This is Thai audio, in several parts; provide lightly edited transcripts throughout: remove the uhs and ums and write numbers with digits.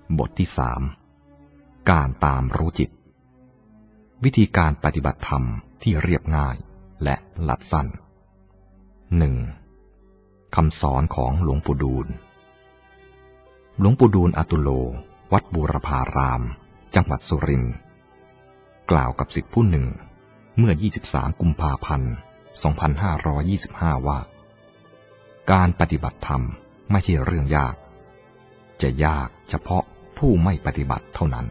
บทที่3การตามรู้จิตวิธีการปฏิบัติธรรมที่เรียบง่ายและลัดสั้น 1. คำสอนของหลวงปู่ดูลหลวงปู่ดูลอตุโลวัดบูรพารามจังหวัดสุรินทร์กล่าวกับศิษย์ผู้หนึ่งเมื่อ23กุมภาพันธ์2525ว่าการปฏิบัติธรรมไม่ใช่เรื่องยากจะยากเฉพาะผู้ไม่ปฏิบัติเท่านั้น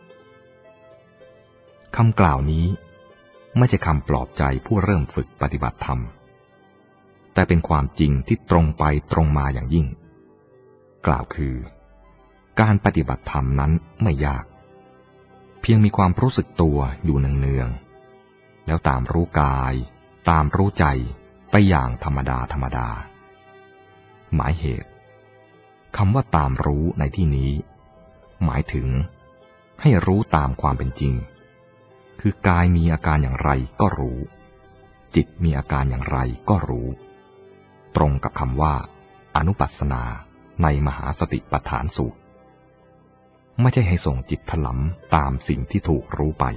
คำกล่าวนี้ไม่ใช่คำปลอบใจผู้เริ่มฝึกปฏิบัติธรรมแต่เป็นความจริงที่ตรงไปตรงมาอย่างยิ่งกล่าวคือการปฏิบัติธรรมนั้นไม่ยากเพียงมีความรู้สึกตัวอยู่เนืองๆแล้วตามรู้กายตามรู้ใจไปอย่างธรรมดาหมายเหตุคำว่าตามรู้ในที่นี้หมายถึงให้รู้ตามความเป็นจริงคือกายมีอาการอย่างไรก็รู้จิตมีอาการอย่างไรก็รู้ตรงกับคำว่าอนุปัสสนาในมหาสติปัฏฐานสูตรไม่ใช่ให้ส่งจิตถลำตามสิ่งที่ถูกรู้ไป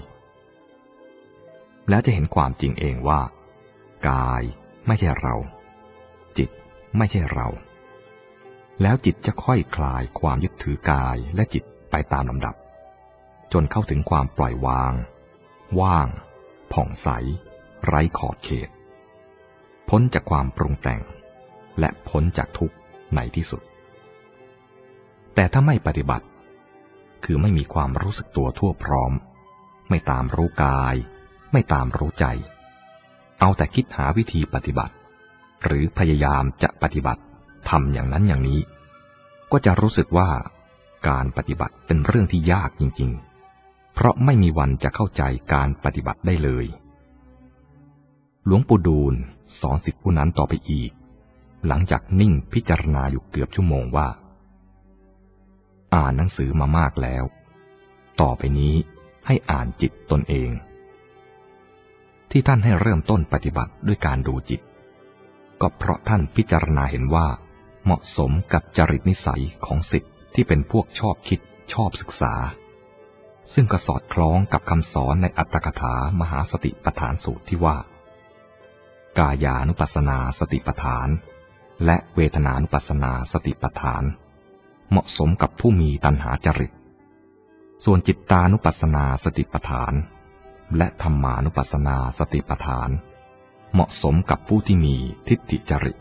แล้วจะเห็นความจริงเองว่ากายไม่ใช่เราจิตไม่ใช่เราแล้วจิตจะค่อยคลายความยึดถือกายและจิตไปตามลำดับจนเข้าถึงความปล่อยวางว่างผ่องใสไร้ขอบเขตพ้นจากความปรุงแต่งและพ้นจากทุกข์ในที่สุดแต่ถ้าไม่ปฏิบัติคือไม่มีความรู้สึกตัวทั่วพร้อมไม่ตามรู้กายไม่ตามรู้ใจเอาแต่คิดหาวิธีปฏิบัติหรือพยายามจะปฏิบัติทำอย่างนั้นอย่างนี้ก็จะรู้สึกว่าการปฏิบัติเป็นเรื่องที่ยากจริงๆเพราะไม่มีวันจะเข้าใจการปฏิบัติได้เลยหลวงปู่ดูลสอนศิษย์ผู้นั้นต่อไปอีกหลังจากนิ่งพิจารณาอยู่เกือบชั่วโมงว่าอ่านหนังสือมามากแล้วต่อไปนี้ให้อ่านจิตตนเองที่ท่านให้เริ่มต้นปฏิบัติด้วยการดูจิตก็เพราะท่านพิจารณาเห็นว่าเหมาะสมกับจริตนิสัยของศิษย์ที่เป็นพวกชอบคิดชอบศึกษาซึ่งก็สอดคล้องกับคำสอนในอัตถกถามหาสติปัฏฐานสูตรที่ว่ากายานุปัสสนาสติปัฏฐานและเวทนานุปัสสนาสติปัฏฐานเหมาะสมกับผู้มีตัณหาจริตส่วนจิตตานุปัสสนาสติปัฏฐานและธรรมานุปัสสนาสติปัฏฐานเหมาะสมกับผู้ที่มีทิฏฐิจริต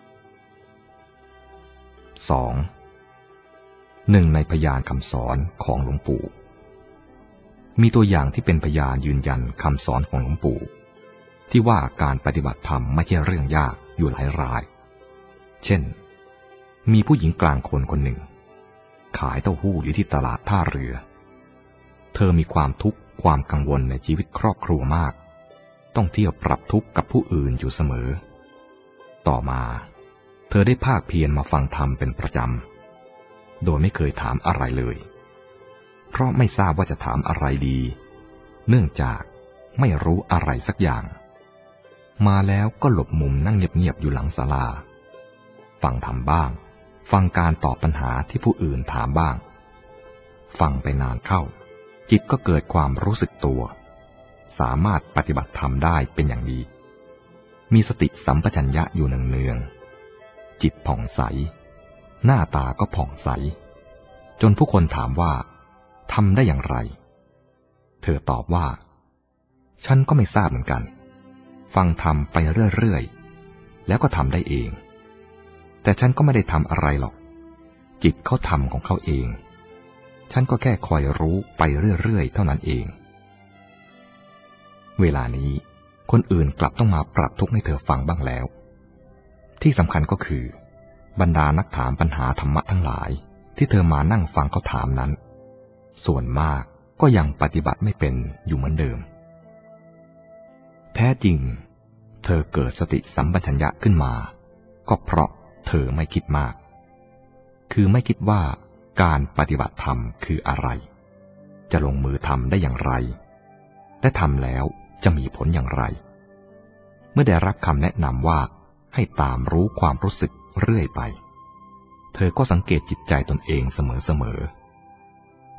2. หนึ่งในพยานคำสอนของหลวงปู่มีตัวอย่างที่เป็นพยานยืนยันคำสอนของหลวงปู่ที่ว่าการปฏิบัติธรรมไม่ใช่เรื่องยากอยู่หลายรายเช่นมีผู้หญิงกลางคนคนหนึ่งขายเต้าหู้อยู่ที่ตลาดท่าเรือเธอมีความทุกข์ความกังวลในชีวิตครอบครัวมากต้องเที่ยวปรับทุกข์กับผู้อื่นอยู่เสมอต่อมาเธอได้ภาคเพียรมาฟังธรรมเป็นประจำโดยไม่เคยถามอะไรเลยเพราะไม่ทราบว่าจะถามอะไรดีเนื่องจากไม่รู้อะไรสักอย่างมาแล้วก็หลบมุมนั่งเงียบๆอยู่หลังศาลาฟังธรรมบ้างฟังการตอบปัญหาที่ผู้อื่นถามบ้างฟังไปนานเข้าจิตก็เกิดความรู้สึกตัวสามารถปฏิบัติธรรมได้เป็นอย่างดีมีสติสัมปชัญญะอยู่เนืองๆจิตผ่องใสหน้าตาก็ผ่องใสจนผู้คนถามว่าทำได้อย่างไรเธอตอบว่าฉันก็ไม่ทราบเหมือนกันฟังธรรมไปเรื่อยๆแล้วก็ทำได้เองแต่ฉันก็ไม่ได้ทำอะไรหรอกจิตเขาทำของเขาเองฉันก็แค่คอยรู้ไปเรื่อยๆเท่านั้นเองเวลานี้คนอื่นกลับต้องมาปรับทุกข์ให้เธอฟังบ้างแล้วที่สำคัญก็คือบรรดานักถามปัญหาธรรมะทั้งหลายที่เธอมานั่งฟังเขาถามนั้นส่วนมากก็ยังปฏิบัติไม่เป็นอยู่เหมือนเดิมแท้จริงเธอเกิดสติสัมปชัญญะขึ้นมาก็เพราะเธอไม่คิดมากคือไม่คิดว่าการปฏิบัติธรรมคืออะไรจะลงมือทำได้อย่างไรและทำแล้วจะมีผลอย่างไรเมื่อได้รับคำแนะนำว่าให้ตามรู้ความรู้สึกเรื่อยไปเธอก็สังเกตจิตใจตนเองเสมอ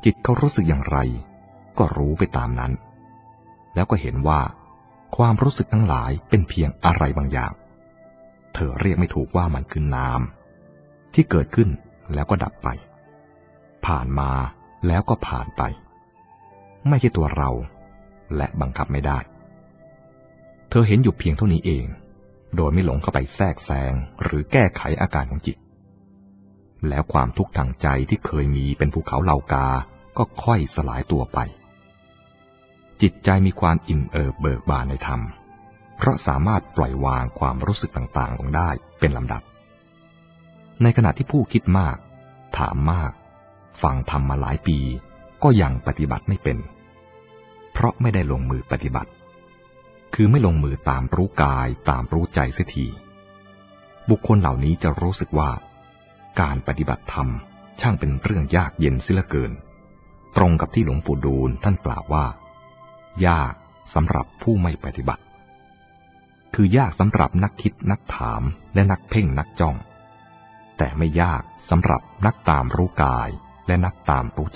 จิตเขารู้สึกอย่างไรก็รู้ไปตามนั้นแล้วก็เห็นว่าความรู้สึกทั้งหลายเป็นเพียงอะไรบางอย่างเธอเรียกไม่ถูกว่ามันคือนามที่เกิดขึ้นแล้วก็ดับไปผ่านมาแล้วก็ผ่านไปไม่ใช่ตัวเราและบังคับไม่ได้เธอเห็นอยู่เพียงเท่านี้เองโดยไม่หลงเข้าไปแทรกแซงหรือแก้ไขอาการของจิตแล้วความทุกข์ทางใจที่เคยมีเป็นภูเขาเหล่ากาก็ค่อยสลายตัวไปจิตใจมีความอิ่มเอิบเบิกบานในธรรมเพราะสามารถปล่อยวางความรู้สึกต่างๆลงได้เป็นลำดับในขณะที่ผู้คิดมากถามมากฟังธรรมมาหลายปีก็ยังปฏิบัติไม่เป็นเพราะไม่ได้ลงมือปฏิบัติคือไม่ลงมือตามรู้กายตามรู้ใจเสียทีบุคคลเหล่านี้จะรู้สึกว่าการปฏิบัติธรรมช่างเป็นเรื่องยากเย็นเสียเหลือเกินตรงกับที่หลวงปู่ดูลท่านกล่าวว่ายากสำหรับผู้ไม่ปฏิบัติคือยากสำหรับนักคิดนักถามและนักเพ่งนักจ้องแต่ไม่ยากสำหรับนักตามรู้กายและนักตามรู้ใจ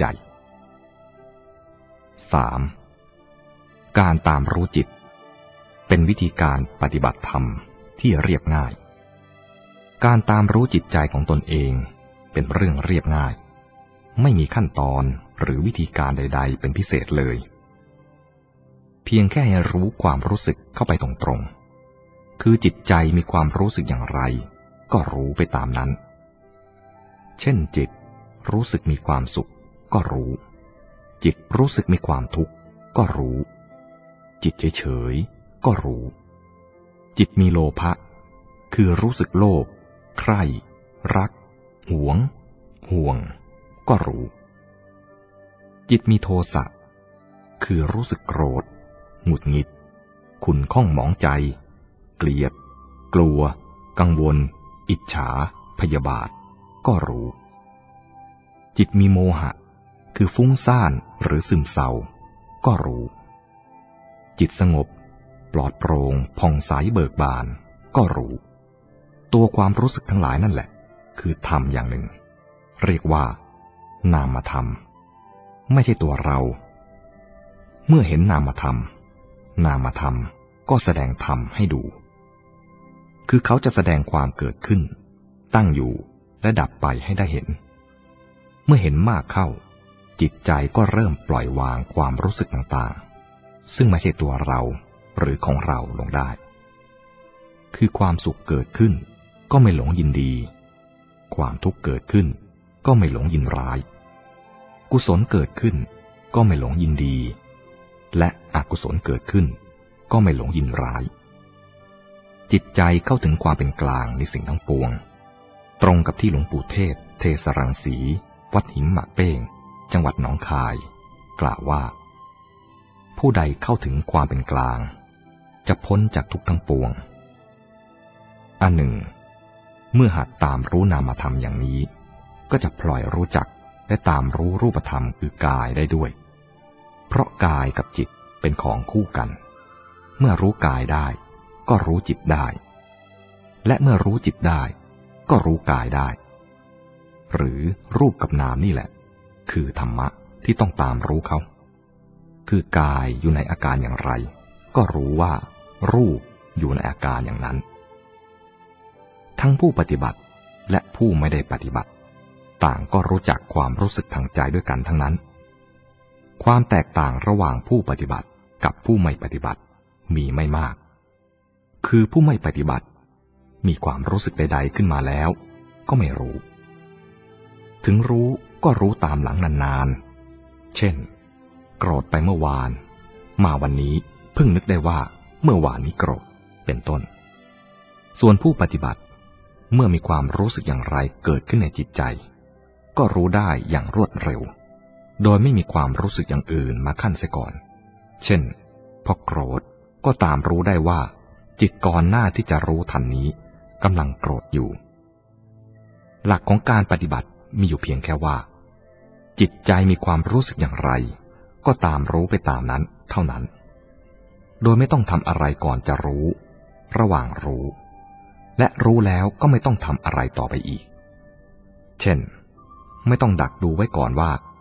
3. การตามรู้จิตเป็นวิธีการปฏิบัติธรรมที่เรียบง่ายการตามรู้จิตใจของตนเองเป็นเรื่องเรียบง่ายไม่มีขั้นตอนหรือวิธีการใดๆเป็นพิเศษเลยเพียงแค่ให้รู้ความรู้สึกเข้าไปตรงๆคือจิตใจมีความรู้สึกอย่างไรก็รู้ไปตามนั้นเช่นจิตรู้สึกมีความสุขก็รู้จิตรู้สึกมีความทุกข์ก็รู้จิตเฉยๆก็รู้จิตมีโลภะคือรู้สึกโลภใคร่รักหวงห่วงก็รู้จิตมีโทสะคือรู้สึกโกรธหงุดหงิดขุ่นข้องหมองใจเกลียดกลัวกังวลอิจฉาพยาบาทก็รู้จิตมีโมหะคือฟุ้งซ่านหรือซึมเศร้าก็รู้จิตสงบปลอดโปร่งผ่องใสเบิกบานก็รู้ตัวความรู้สึกทั้งหลายนั่นแหละคือธรรมอย่างหนึ่งเรียกว่านามธรรมไม่ใช่ตัวเราเมื่อเห็นนามธรรมนามธรรมก็แสดงธรรมให้ดูคือเขาจะแสดงความเกิดขึ้นตั้งอยู่และดับไปให้ได้เห็นเมื่อเห็นมากเข้าจิตใจก็เริ่มปล่อยวางความรู้สึกต่างๆซึ่งไม่ใช่ตัวเราหรือของเราลงได้คือความสุขเกิดขึ้นก็ไม่หลงยินดีความทุกข์เกิดขึ้นก็ไม่หลงยินร้ายกุศลเกิดขึ้นก็ไม่หลงยินดีและอกุศลเกิดขึ้นก็ไม่หลงยินร้ายจิตใจเข้าถึงความเป็นกลางในสิ่งทั้งปวงตรงกับที่หลวงปู่เทศเทศรังสีวัดหิมหมากเป้งจังหวัดหนองคายกล่าวว่าผู้ใดเข้าถึงความเป็นกลางจะพ้นจากทุกข์ทั้งปวงอันหนึ่งเมื่อหัดตามรู้นามธรรมอย่างนี้ก็จะปล่อยรู้จักและตามรู้รูปธรรมคือกายได้ด้วยเพราะกายกับจิตเป็นของคู่กันเมื่อรู้กายได้ก็รู้จิตได้และเมื่อรู้จิตได้ก็รู้กายได้หรือรูปกับนามนี่แหละคือธรรมะที่ต้องตามรู้เขาคือกายอยู่ในอาการอย่างไรก็รู้ว่ารูปอยู่ในอาการอย่างนั้นทั้งผู้ปฏิบัติและผู้ไม่ได้ปฏิบัติต่างก็รู้จักความรู้สึกทางใจด้วยกันทั้งนั้นความแตกต่างระหว่างผู้ปฏิบัติกับผู้ไม่ปฏิบัติมีไม่มากคือผู้ไม่ปฏิบัติมีความรู้สึกใดๆขึ้นมาแล้วก็ไม่รู้ถึงรู้ก็รู้ตามหลังนานๆเช่นโกรธไปเมื่อวานมาวันนี้เพิ่งนึกได้ว่าเมื่อวานนี้โกรธเป็นต้นส่วนผู้ปฏิบัติเมื่อมีความรู้สึกอย่างไรเกิดขึ้นในจิตใจก็รู้ได้อย่างรวดเร็วโดยไม่มีความรู้สึกอย่างอื่นมาขั้นเสียก่อนเช่นพอโกรธก็ตามรู้ได้ว่าจิตก่อนหน้าที่จะรู้ทันนี้กำลังโกรธอยู่หลักของการปฏิบัติมีอยู่เพียงแค่ว่าจิตใจมีความรู้สึกอย่างไรก็ตามรู้ไปตามนั้นเท่านั้นโดยไม่ต้องทำอะไรก่อนจะรู้ระหว่างรู้และรู้แล้วก็ไม่ต้องทำอะไรต่อไปอีกเช่นไม่ต้องดักดูไว้ก่อนว่า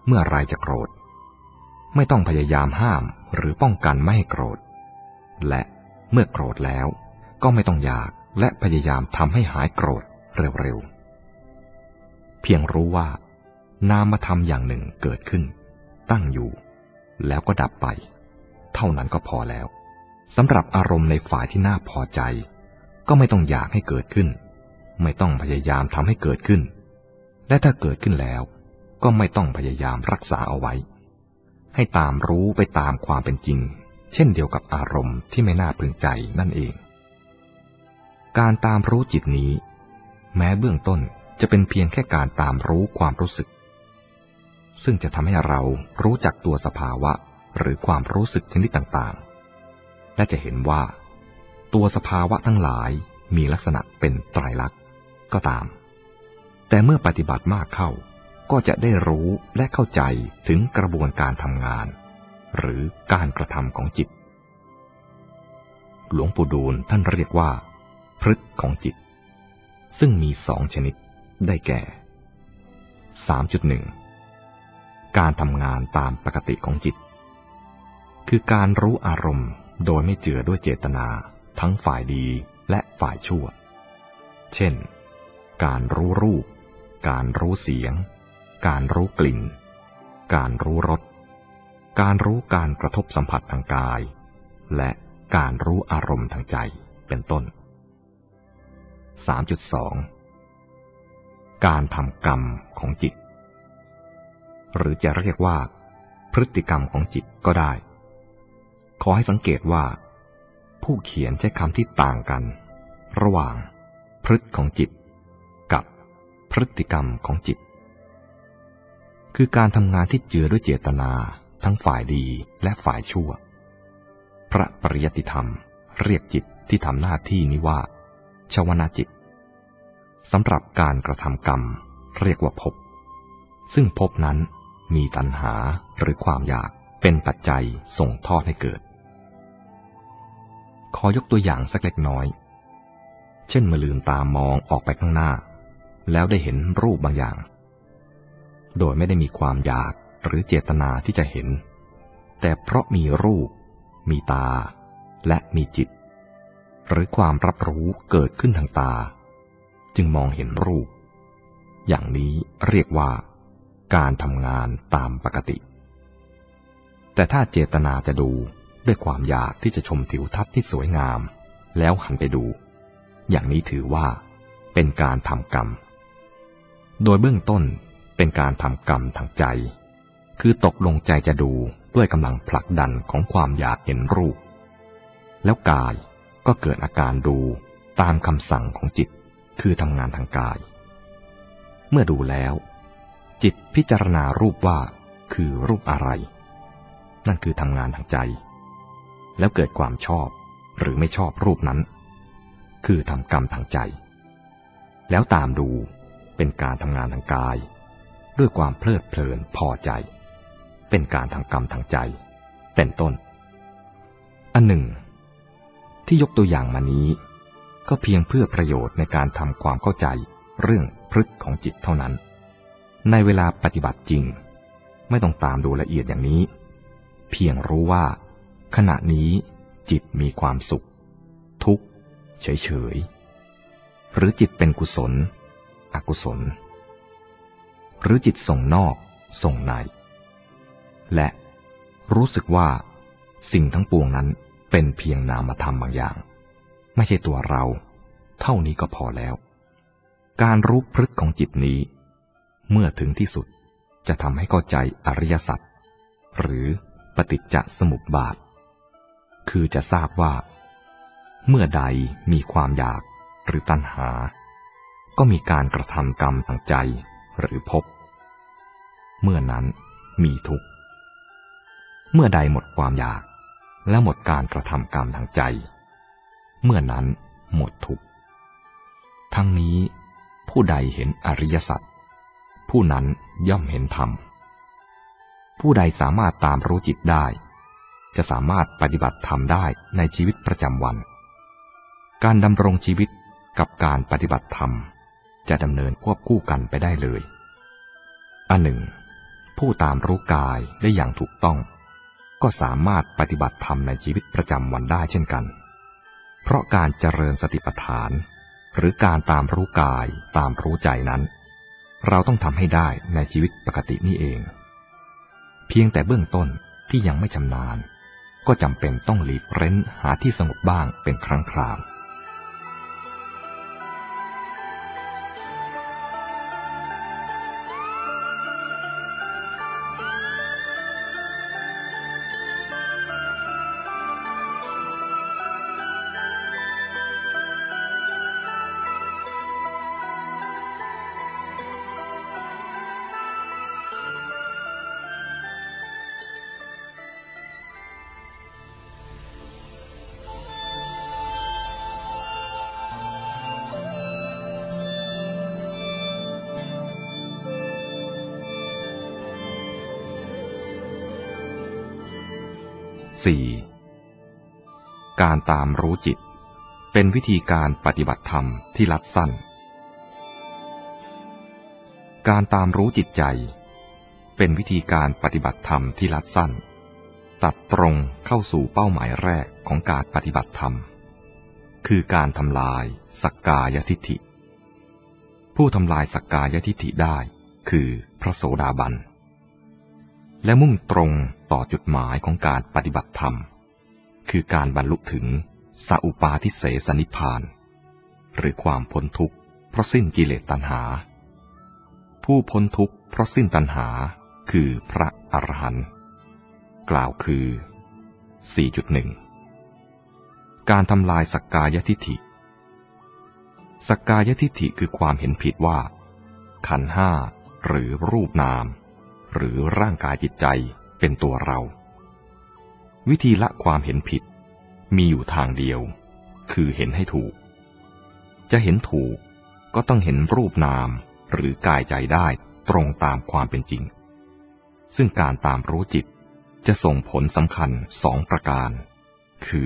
เมื่อไรจะโกรธไม่ต้องพยายามห้ามหรือป้องกันไม่ให้โกรธและเมื่อโกรธแล้วก็ไม่ต้องอยากและพยายามทำให้หายโกรธเร็วๆเพียงรู้ว่านามธรรมอย่างหนึ่งเกิดขึ้นตั้งอยู่แล้วก็ดับไปเท่านั้นก็พอแล้วสำหรับอารมณ์ในฝ่ายที่น่าพอใจก็ไม่ต้องอยากให้เกิดขึ้นไม่ต้องพยายามทำให้เกิดขึ้นและถ้าเกิดขึ้นแล้วก็ไม่ต้องพยายามรักษาเอาไว้ให้ตามรู้ไปตามความเป็นจริงเช่นเดียวกับอารมณ์ที่ไม่น่าพึงใจนั่นเองการตามรู้จิตนี้แม้เบื้องต้นจะเป็นเพียงแค่การตามรู้ความรู้สึกซึ่งจะทำให้เรารู้จักตัวสภาวะหรือความรู้สึกชนิดต่างๆและจะเห็นว่าตัวสภาวะทั้งหลายมีลักษณะเป็นไตรลักษณ์ก็ตามแต่เมื่อปฏิบัติมากเข้าก็จะได้รู้และเข้าใจถึงกระบวนการทำงานหรือการกระทำของจิตหลวงปู่ดูลท่านเรียกว่าพฤกษ์ของจิตซึ่งมี2 ชนิดได้แก่ 3.1 การทำงานตามปกติของจิตคือการรู้อารมณ์โดยไม่เจือด้วยเจตนาทั้งฝ่ายดีและฝ่ายชั่วเช่นการรู้รูปการรู้เสียงการรู้กลิ่นการรู้รสการรู้การกระทบสัมผัสทางกายและการรู้อารมณ์ทางใจเป็นต้น 3.2 การทำกรรมของจิตหรือจะเรียกว่าพฤติกรรมของจิตก็ได้ขอให้สังเกตว่าผู้เขียนใช้คำที่ต่างกันระหว่างพฤติของจิตกับพฤติกรรมของจิตคือการทำงานที่เจือด้วยเจตนาทั้งฝ่ายดีและฝ่ายชั่วพระปริยัติธรรมเรียกจิตที่ทำหน้าที่นี้ว่าชวนาจิตสำหรับการกระทำกรรมเรียกว่าภพซึ่งภพนั้นมีตัณหาหรือความอยากเป็นปัจจัยส่งทอดให้เกิดขอยกตัวอย่างสักเล็กน้อยเช่นเมื่อลืมตามองออกไปข้างหน้าแล้วได้เห็นรูปบางอย่างโดยไม่ได้มีความอยากหรือเจตนาที่จะเห็นแต่เพราะมีรูปมีตาและมีจิตหรือความรับรู้เกิดขึ้นทางตาจึงมองเห็นรูปอย่างนี้เรียกว่าการทำงานตามปกติแต่ถ้าเจตนาจะดูด้วยความอยากที่จะชมทิวทัศน์ที่สวยงามแล้วหันไปดูอย่างนี้ถือว่าเป็นการทำกรรมโดยเบื้องต้นเป็นการทำกรรมทางใจคือตกลงใจจะดูด้วยกำลังผลักดันของความอยากเห็นรูปแล้วกายก็เกิดอาการดูตามคำสั่งของจิตคือทำงานทางกายเมื่อดูแล้วจิตพิจารณารูปว่าคือรูปอะไรนั่นคือทำงานทางใจแล้วเกิดความชอบหรือไม่ชอบรูปนั้นคือทำกรรมทางใจแล้วตามดูเป็นการทำงานทางกายด้วยความเพลิดเพลินพอใจเป็นการทำกรรมทางใจเป็นต้นอันหนึ่งที่ยกตัวอย่างมานี้ก็เพียงเพื่อประโยชน์ในการทำความเข้าใจเรื่องพฤติของจิตเท่านั้นในเวลาปฏิบัติจริงไม่ต้องตามดูละเอียดอย่างนี้เพียงรู้ว่าขณะนี้จิตมีความสุขทุกข์เฉยๆหรือจิตเป็นกุศลอกุศลหรือจิตส่งนอกส่งในและรู้สึกว่าสิ่งทั้งปวงนั้นเป็นเพียงนามธรรมบางอย่างไม่ใช่ตัวเราเท่านี้ก็พอแล้วการรู้พฤติของจิตนี้เมื่อถึงที่สุดจะทำให้เข้าใจอริยสัจหรือปฏิจจสมุปบาทคือจะทราบว่าเมื่อใดมีความอยากหรือตัณหาก็มีการกระทำกรรมทางใจหรือภพเมื่อนั้นมีทุกข์เมื่อใดหมดความอยากและหมดการกระทำกรรมทางใจเมื่อนั้นหมดทุกข์ทั้งนี้ผู้ใดเห็นอริยสัจผู้นั้นย่อมเห็นธรรมผู้ใดสามารถตามรู้จิตได้จะสามารถปฏิบัติธรรมได้ในชีวิตประจำวันการดำรงชีวิตกับการปฏิบัติธรรมจะดำเนินควบคู่กันไปได้เลยอันหนึ่งผู้ตามรู้กายได้อย่างถูกต้องก็สามารถปฏิบัติธรรมในชีวิตประจำวันได้เช่นกันเพราะการเจริญสติปัฏฐานหรือการตามรู้กายตามรู้ใจนั้นเราต้องทำให้ได้ในชีวิตปกตินี่เองเพียงแต่เบื้องต้นที่ยังไม่ชำนาญก็จำเป็นต้องหลีกเร้นหาที่สงบบ้างเป็นครั้งคราว4. การตามรู้จิตเป็นวิธีการปฏิบัติธรรมที่ลัดสั้นการตามรู้จิตใจเป็นวิธีการปฏิบัติธรรมที่ลัดสั้นตัดตรงเข้าสู่เป้าหมายแรกของการปฏิบัติธรรมคือการทำลายสักกายทิฏฐิผู้ทำลายสักกายทิฏฐิได้คือพระโสดาบันและมุ่งตรงต่อจุดหมายของการปฏิบัติธรรมคือการบรรลุถึงสัพปาทิเสสนิพพานหรือความพ้นทุกข์เพราะสิ้นกิเลสตัณหาผู้พ้นทุกข์เพราะสิ้นตัณหาคือพระอรหันต์กล่าวคือ 4.1 การทำลายสักกายทิฏฐิสักกายทิฏฐิคือความเห็นผิดว่าขันธ์ห้าหรือรูปนามหรือร่างกายจิตใจเป็นตัวเราวิธีละความเห็นผิดมีอยู่ทางเดียวคือเห็นให้ถูกจะเห็นถูกก็ต้องเห็นรูปนามหรือกายใจได้ตรงตามความเป็นจริงซึ่งการตามรู้จิตจะส่งผลสำคัญ2ประการคือ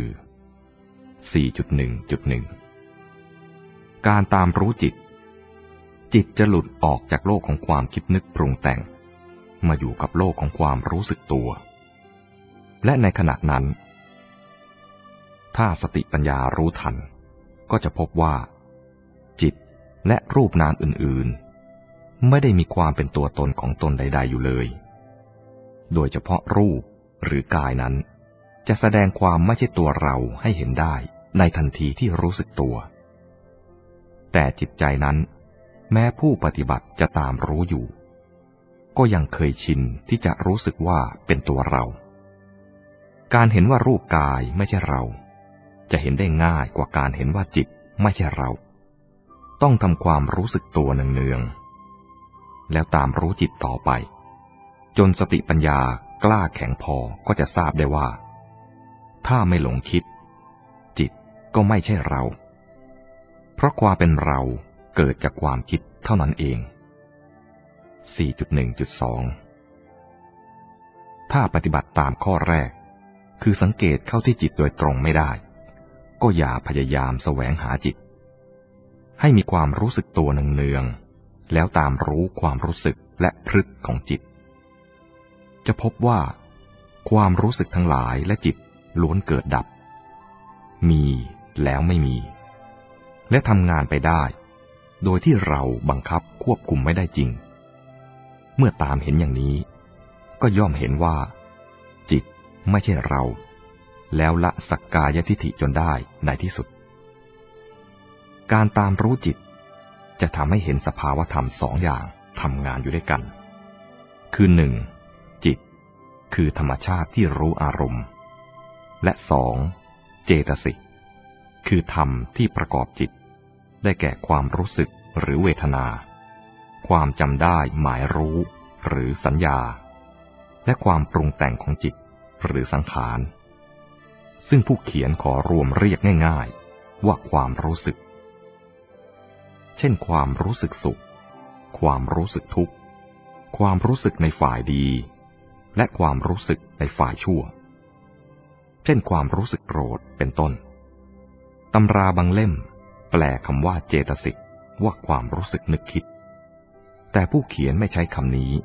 4.1.1 การตามรู้จิตจะหลุดออกจากโลกของความคิดนึกปรุงแต่งมาอยู่กับโลกของความรู้สึกตัวและในขณะนั้นถ้าสติปัญญารู้ทันก็จะพบว่าจิตและรูปนามอื่นๆไม่ได้มีความเป็นตัวตนของตนใดๆอยู่เลยโดยเฉพาะรูปหรือกายนั้นจะแสดงความไม่ใช่ตัวเราให้เห็นได้ในทันทีที่รู้สึกตัวแต่จิตใจนั้นแม้ผู้ปฏิบัติจะตามรู้อยู่ก็ยังเคยชินที่จะรู้สึกว่าเป็นตัวเราการเห็นว่ารูปกายไม่ใช่เราจะเห็นได้ง่ายกว่าการเห็นว่าจิตไม่ใช่เราต้องทำความรู้สึกตัวเนืองๆแล้วตามรู้จิตต่อไปจนสติปัญญากล้าแข็งพอก็จะทราบได้ว่าถ้าไม่หลงคิดจิตก็ไม่ใช่เราเพราะความเป็นเราเกิดจากความคิดเท่านั้นเอง 4.1.2 ถ้าปฏิบัติตามข้อแรกคือสังเกตเข้าที่จิตโดยตรงไม่ได้ก็อย่าพยายามแสวงหาจิตให้มีความรู้สึกตัวเนืองๆแล้วตามรู้ความรู้สึกและพฤติของจิตจะพบว่าความรู้สึกทั้งหลายและจิตล้วนเกิดดับมีแล้วไม่มีและทำงานไปได้โดยที่เราบังคับควบคุมไม่ได้จริงเมื่อตามเห็นอย่างนี้ก็ย่อมเห็นว่าจิตไม่ใช่เราแล้วละสักกายทิฏฐิจนได้ในที่สุดการตามรู้จิตจะทำให้เห็นสภาวธรรม2 อย่างทำงานอยู่ด้วยกันคือ 1. จิตคือธรรมชาติที่รู้อารมณ์และ 2. เจตสิกคือธรรมที่ประกอบจิตได้แก่ความรู้สึกหรือเวทนาความจำได้หมายรู้หรือสัญญาและความปรุงแต่งของจิตหรือสังขารซึ่งผู้เขียนขอรวมเรียกง่ายๆว่าความรู้สึกเช่นความรู้สึกสุขความรู้สึกทุกข์ความรู้สึกในฝ่ายดีและความรู้สึกในฝ่ายชั่วเช่นความรู้สึกโกรธเป็นต้นตำราบางเล่มแปลคำว่าเจตสิกว่าความรู้สึกนึกคิดแต่ผู้เขียนไม่ใช้คำนี้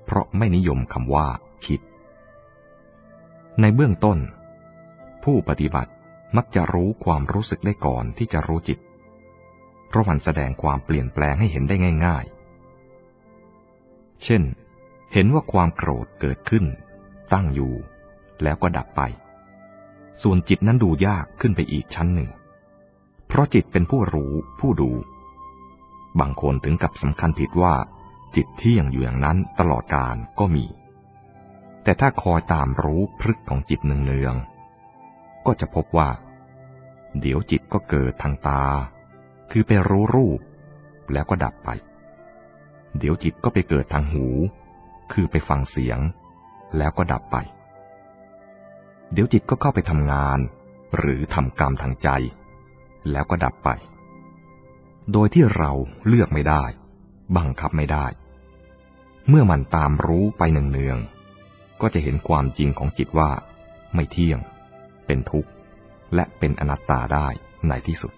เพราะไม่นิยมคำว่าคิดในเบื้องต้นผู้ปฏิบัติมักจะรู้ความรู้สึกได้ก่อนที่จะรู้จิตเพราะมันแสดงความเปลี่ยนแปลงให้เห็นได้ง่ายๆเช่นเห็นว่าความโกรธเกิดขึ้นตั้งอยู่แล้วก็ดับไปส่วนจิตนั้นดูยากขึ้นไปอีกชั้นหนึ่งเพราะจิตเป็นผู้รู้ผู้ดูบางคนถึงกับสำคัญผิดว่าจิตเที่ยงอยู่อย่างนั้นตลอดกาลก็มีแต่ถ้าคอยตามรู้พฤกษ์ของจิตเนืองๆก็จะพบว่าเดี๋ยวจิตก็เกิดทางตาคือไปรู้รูปแล้วก็ดับไปเดี๋ยวจิตก็ไปเกิดทางหูคือไปฟังเสียงแล้วก็ดับไปเดี๋ยวจิตก็เข้าไปทำงานหรือทำกรรมทางใจแล้วก็ดับไปโดยที่เราเลือกไม่ได้บังคับไม่ได้เมื่อมันตามรู้ไปเนืองๆก็จะเห็นความจริงของจิตว่าไม่เที่ยงเป็นทุกข์และเป็นอนัตตาได้ในที่สุด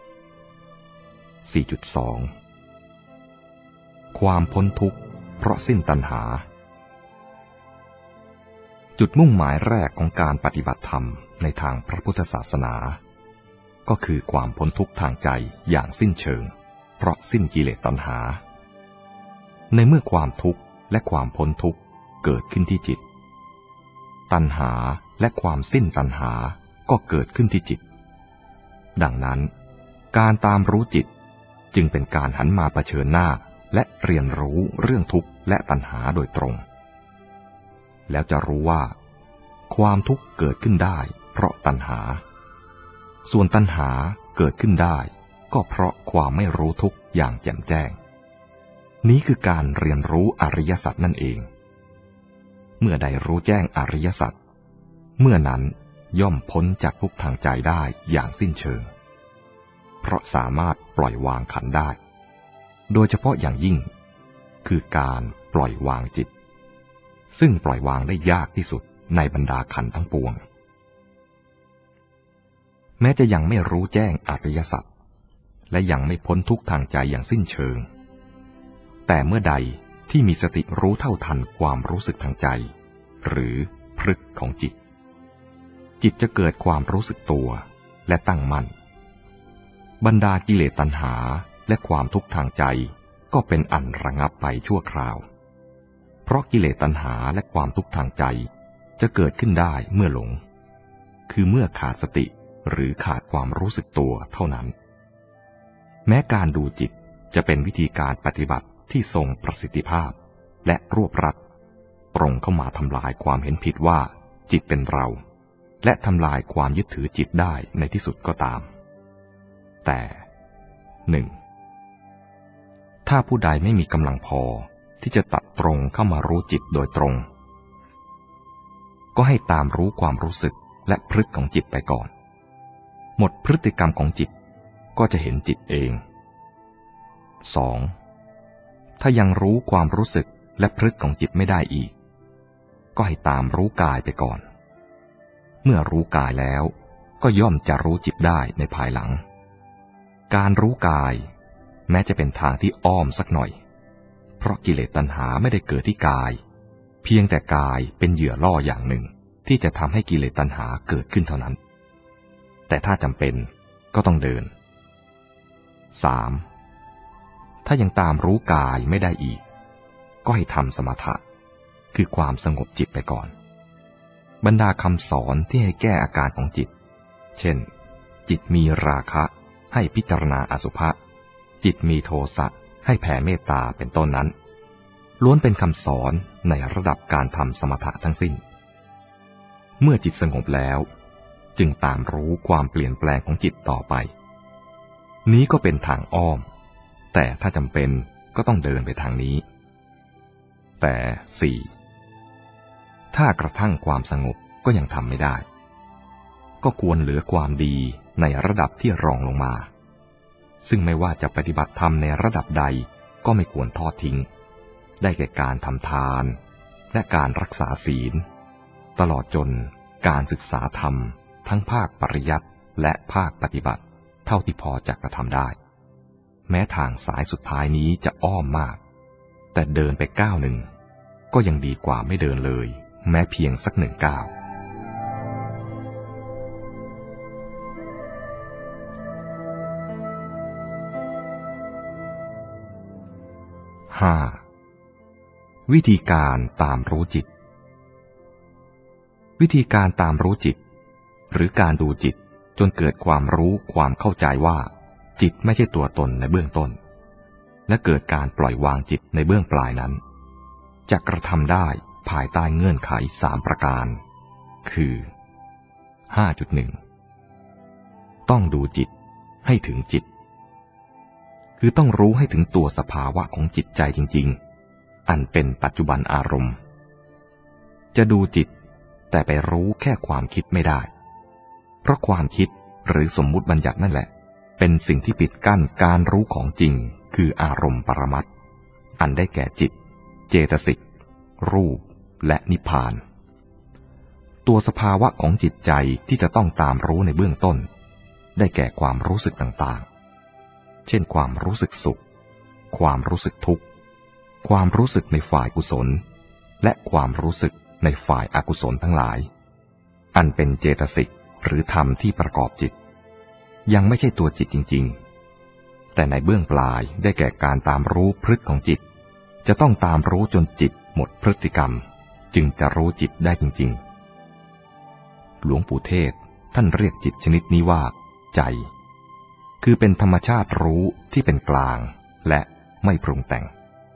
4.2 ความพ้นทุกข์เพราะสิ้นตัณหาจุดมุ่งหมายแรกของการปฏิบัติธรรมในทางพระพุทธศาสนาก็คือความพ้นทุกข์ทางใจอย่างสิ้นเชิงเพราะสิ้นกิเลสตัณหาในเมื่อความทุกข์และความพ้นทุกข์เกิดขึ้นที่จิตตัณหาและความสิ้นตัณหาก็เกิดขึ้นที่จิตดังนั้นการตามรู้จิตจึงเป็นการหันมาเผชิญหน้าและเรียนรู้เรื่องทุกข์และตัณหาโดยตรงแล้วจะรู้ว่าความทุกข์เกิดขึ้นได้เพราะตัณหาส่วนตัณหาเกิดขึ้นได้ก็เพราะความไม่รู้ทุกข์อย่างแจ่มแจ้งนี้คือการเรียนรู้อริยสัจนั่นเองเมื่อใดรู้แจ้งอริยสัจเมื่อนั้นย่อมพ้นจากทุกข์ทางใจได้อย่างสิ้นเชิงเพราะสามารถปล่อยวางขันธ์ได้โดยเฉพาะอย่างยิ่งคือการปล่อยวางจิตซึ่งปล่อยวางได้ยากที่สุดในบรรดาขันธ์ทั้งปวงแม้จะยังไม่รู้แจ้งอริยสัจและยังไม่พ้นทุกข์ทางใจอย่างสิ้นเชิงแต่เมื่อใดที่มีสติรู้เท่าทันความรู้สึกทางใจหรือพฤกษ์ของจิตจิตจะเกิดความรู้สึกตัวและตั้งมั่นบรรดากิเลสตัณหาและความทุกข์ทางใจก็เป็นอันระงับไปชั่วคราวเพราะกิเลสตัณหาและความทุกข์ทางใจจะเกิดขึ้นได้เมื่อหลงคือเมื่อขาดสติหรือขาดความรู้สึกตัวเท่านั้นแม้การดูจิตจะเป็นวิธีการปฏิบัติที่ทรงประสิทธิภาพและรวบรัดตรงเข้ามาทำลายความเห็นผิดว่าจิตเป็นเราและทำลายความยึดถือจิตได้ในที่สุดก็ตามแต่ 1. ถ้าผู้ใดไม่มีกำลังพอที่จะตัดตรงเข้ามารู้จิตโดยตรงก็ให้ตามรู้ความรู้สึกและพฤติของจิตไปก่อนหมดพฤติกรรมของจิตก็จะเห็นจิตเอง 2. ถ้ายังรู้ความรู้สึกและพฤติของจิตไม่ได้อีกก็ให้ตามรู้กายไปก่อนเมื่อรู้กายแล้วก็ย่อมจะรู้จิตได้ในภายหลังการรู้กายแม้จะเป็นทางที่อ้อมสักหน่อยเพราะกิเลสตัณหาไม่ได้เกิดที่กายเพียงแต่กายเป็นเหยื่อล่ออย่างหนึ่งที่จะทำให้กิเลสตัณหาเกิดขึ้นเท่านั้นแต่ถ้าจำเป็นก็ต้องเดิน 3. ถ้ายังตามรู้กายไม่ได้อีกก็ให้ทำสมถะคือความสงบจิตไปก่อนบรรดาคำสอนที่ให้แก้อาการของจิตเช่นจิตมีราคะให้พิจารณาอสุภะจิตมีโทสะให้แผ่เมตตาเป็นต้นนั้นล้วนเป็นคำสอนในระดับการทำสมถะทั้งสิ้นเมื่อจิตสงบแล้วจึงตามรู้ความเปลี่ยนแปลงของจิตต่อไปนี้ก็เป็นทางอ้อมแต่ถ้าจำเป็นก็ต้องเดินไปทางนี้แต่ 4. ถ้ากระทั่งความสงบก็ยังทำไม่ได้ก็ควรเหลือความดีในระดับที่รองลงมาซึ่งไม่ว่าจะปฏิบัติธรรมในระดับใดก็ไม่ควรทอดทิ้งได้แก่การทำทานและการรักษาศีลตลอดจนการศึกษาธรรมทั้งภาคปริยัติและภาคปฏิบัติเท่าที่พอจะกระทำได้แม้ทางสายสุดท้ายนี้จะอ้อมมากแต่เดินไปก้าวหนึ่งก็ยังดีกว่าไม่เดินเลยแม้เพียงสัก1 ก้าว 5. วิธีการตามรู้จิตวิธีการตามรู้จิตหรือการดูจิตจนเกิดความรู้ความเข้าใจว่าจิตไม่ใช่ตัวตนในเบื้องต้นและเกิดการปล่อยวางจิตในเบื้องปลายนั้นจะกระทำได้ภายใต้เงื่อนไข3 ประการคือ 5.1 ต้องดูจิตให้ถึงจิตคือต้องรู้ให้ถึงตัวสภาวะของจิตใจจริงๆอันเป็นปัจจุบันอารมณ์จะดูจิตแต่ไปรู้แค่ความคิดไม่ได้เพราะความคิดหรือสมมุติบัญญัตินั่นแหละเป็นสิ่งที่ปิดกั้นการรู้ของจริงคืออารมณ์ปรมัตถ์อันได้แก่จิตเจตสิกรูปและนิพพานตัวสภาวะของจิตใจที่จะต้องตามรู้ในเบื้องต้นได้แก่ความรู้สึกต่างๆเช่นความรู้สึกสุขความรู้สึกทุกข์ความรู้สึกในฝ่ายกุศลและความรู้สึกในฝ่ายอกุศลทั้งหลายอันเป็นเจตสิกหรือธรรมที่ประกอบจิตยังไม่ใช่ตัวจิตจริงๆแต่ในเบื้องปลายได้แก่การตามรู้พฤติของจิตจะต้องตามรู้จนจิตหมดพฤติกรรมจึงจะรู้จิตได้จริงๆหลวงปู่เทศท่านเรียกจิตชนิดนี้ว่าใจคือเป็นธรรมชาติรู้ที่เป็นกลางและไม่ปรุงแต่ง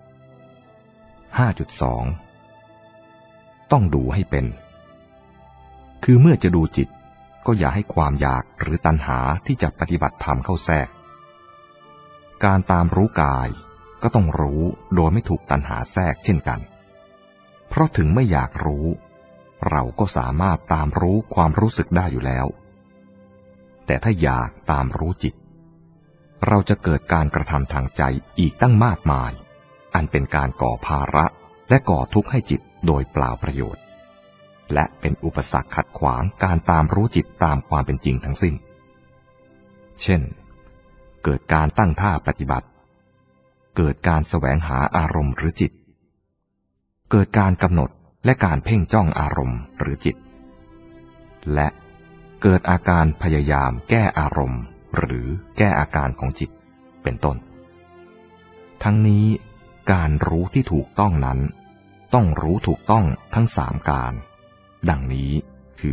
5.2 ต้องดูให้เป็นคือเมื่อจะดูจิตก็อย่าให้ความอยากหรือตัณหาที่จะปฏิบัติธรรมเข้าแทรกการตามรู้กายก็ต้องรู้โดยไม่ถูกตัณหาแทรกเช่นกันเพราะถึงไม่อยากรู้เราก็สามารถตามรู้ความรู้สึกได้อยู่แล้วแต่ถ้าอยากตามรู้จิตเราจะเกิดการกระทำทางใจอีกตั้งมากมายอันเป็นการก่อภาระและก่อทุกข์ให้จิตโดยเปล่าประโยชน์และเป็นอุปสรรคขัดขวางการตามรู้จิตตามความเป็นจริงทั้งสิ้นเช่นเกิดการตั้งท่าปฏิบัติเกิดการแสวงหาอารมณ์หรือจิตเกิดการกำหนดและการเพ่งจ้องอารมณ์หรือจิตและเกิดอาการพยายามแก้อารมณ์หรือแก้อาการของจิตเป็นต้นทั้งนี้การรู้ที่ถูกต้องนั้นต้องรู้ถูกต้องทั้ง3 การดังนี้คือ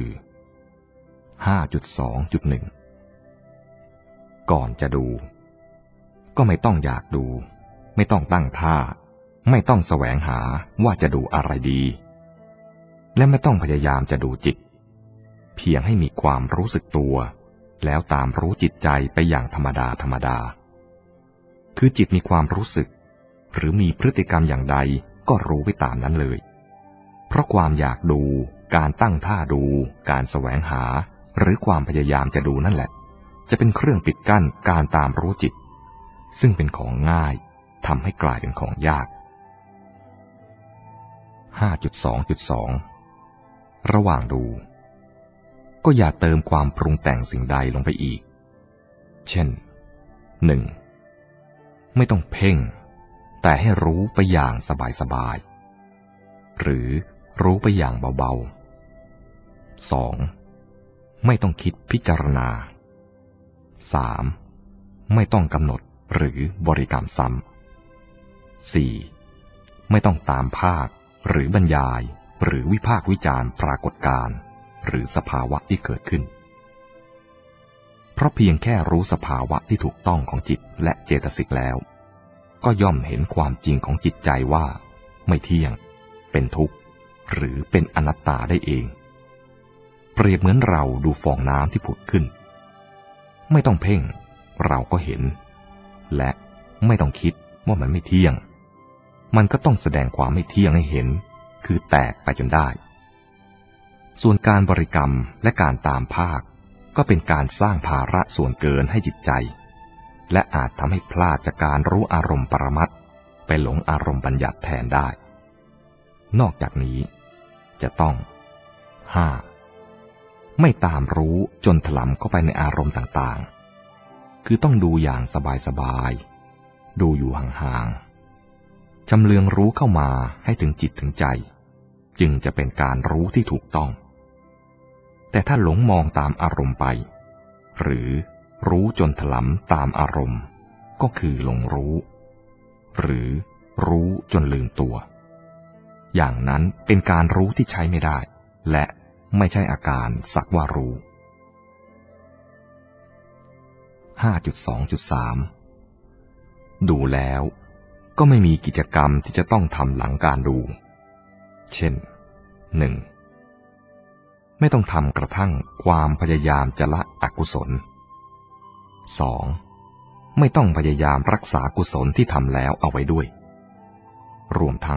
5.2.1 ก่อนจะดูก็ไม่ต้องอยากดูไม่ต้องตั้งท่าไม่ต้องแสวงหาว่าจะดูอะไรดีและไม่ต้องพยายามจะดูจิตเพียงให้มีความรู้สึกตัวแล้วตามรู้จิตใจไปอย่างธรรมดาคือจิตมีความรู้สึกหรือมีพฤติกรรมอย่างใดก็รู้ไปตามนั้นเลยเพราะความอยากดูการตั้งท่าดูการแสวงหาหรือความพยายามจะดูนั่นแหละจะเป็นเครื่องปิดกั้นการตามรู้จิตซึ่งเป็นของง่ายทำให้กลายเป็นของยาก 5.2.2 ระหว่างดูก็อย่าเติมความปรุงแต่งสิ่งใดลงไปอีกเช่น 1. ไม่ต้องเพ่งแต่ให้รู้ไปอย่างสบายๆหรือรู้ไปอย่างเบาๆ 2. ไม่ต้องคิดพิจารณา 3. ไม่ต้องกำหนดหรือบริกรรมซ้ำ 4. ไม่ต้องตามภาคหรือบรรยายหรือวิพากษ์วิจารณ์ปรากฏการณ์หรือสภาวะที่เกิดขึ้นเพราะเพียงแค่รู้สภาวะที่ถูกต้องของจิตและเจตสิกแล้วก็ย่อมเห็นความจริงของจิตใจว่าไม่เที่ยงเป็นทุกข์หรือเป็นอนัตตาได้เองเปรียบเหมือนเราดูฟองน้ำที่ผุดขึ้นไม่ต้องเพ่งเราก็เห็นและไม่ต้องคิดว่ามันไม่เที่ยงมันก็ต้องแสดงความไม่เที่ยงให้เห็นคือแตกไปจนได้ส่วนการบริกรรมและการตามภาคก็เป็นการสร้างภาระส่วนเกินให้จิตใจและอาจทำให้พลาดจากการรู้อารมณ์ปรมัตถ์ไปหลงอารมณ์บัญญัติแทนได้นอกจากนี้จะต้อง 5. ไม่ตามรู้จนถลำเข้าไปในอารมณ์ต่างๆคือต้องดูอย่างสบายๆดูอยู่ห่างๆจำเลืองรู้เข้ามาให้ถึงจิตถึงใจจึงจะเป็นการรู้ที่ถูกต้องแต่ถ้าหลงมองตามอารมณ์ไปหรือรู้จนถลำตามอารมณ์ก็คือหลงรู้หรือรู้จนลืมตัวอย่างนั้นเป็นการรู้ที่ใช้ไม่ได้และไม่ใช่อาการสักว่ารู้ 5.2.3 ดูแล้วก็ไม่มีกิจกรรมที่จะต้องทำหลังการดูเช่น 1. ไม่ต้องทำกระทั่งความพยายามจะละอกุศล 2. ไม่ต้องพยายามรักษากุศลที่ทำแล้วเอาไว้ด้วยรวมทั้ง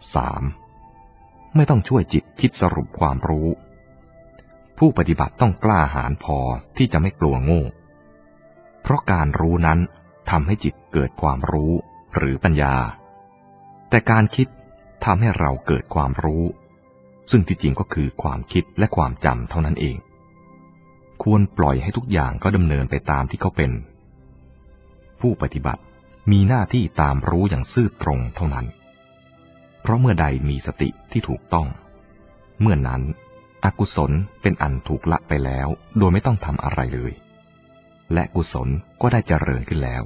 3. ไม่ต้องช่วยจิตคิดสรุปความรู้ผู้ปฏิบัติต้องกล้าหาญพอที่จะไม่กลัวโง่เพราะการรู้นั้นทำให้จิตเกิดความรู้หรือปัญญาแต่การคิดทำให้เราเกิดความรู้ซึ่งที่จริงก็คือความคิดและความจำเท่านั้นเองควรปล่อยให้ทุกอย่างก็ดำเนินไปตามที่เขาเป็นผู้ปฏิบัติมีหน้าที่ตามรู้อย่างซื่อตรงเท่านั้นเพราะเมื่อใดมีสติที่ถูกต้องเมื่อนั้นอกุศลเป็นอันถูกละไปแล้วโดยไม่ต้องทำอะไรเลยและกุศลก็ได้เจริญขึ้นแล้ว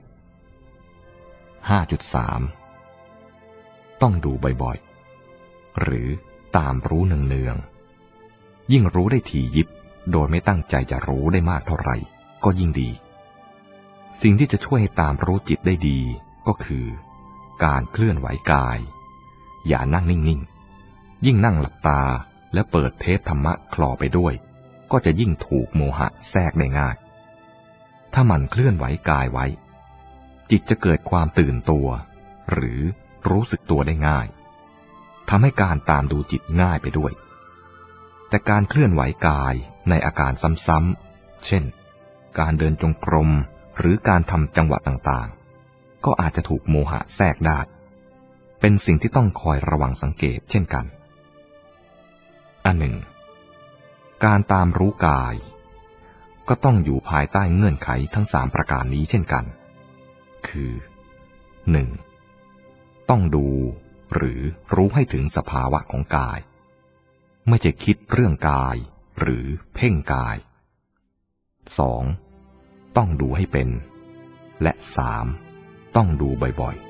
5.3 ต้องดูบ่อยๆหรือตามรู้เนืองๆยิ่งรู้ได้ถี่ยิบโดยไม่ตั้งใจจะรู้ได้มากเท่าไหร่ก็ยิ่งดีสิ่งที่จะช่วยให้ตามรู้จิตได้ดีก็คือการเคลื่อนไหวกายอย่านั่งนิ่งๆยิ่งนั่งหลับตาและเปิดเทปธรรมะคลอไปด้วยก็จะยิ่งถูกโมหะแทรกได้ง่ายถ้ามันเคลื่อนไหวกายไว้จิตจะเกิดความตื่นตัวหรือรู้สึกตัวได้ง่ายทำให้การตามดูจิตง่ายไปด้วยแต่การเคลื่อนไหวกายในอาการซ้ำๆเช่นการเดินจงกรมหรือการทำจังหวะต่างๆก็อาจจะถูกโมหะแทรกได้เป็นสิ่งที่ต้องคอยระวังสังเกตเช่นกันอันหนึ่งการตามรู้กายก็ต้องอยู่ภายใต้เงื่อนไขทั้ง3ประการนี้เช่นกันคือ 1. ต้องดูหรือรู้ให้ถึงสภาวะของกายไม่ใช่คิดเรื่องกายหรือเพ่งกาย 2. ต้องดูให้เป็นและ 3. ต้องดูบ่อยๆ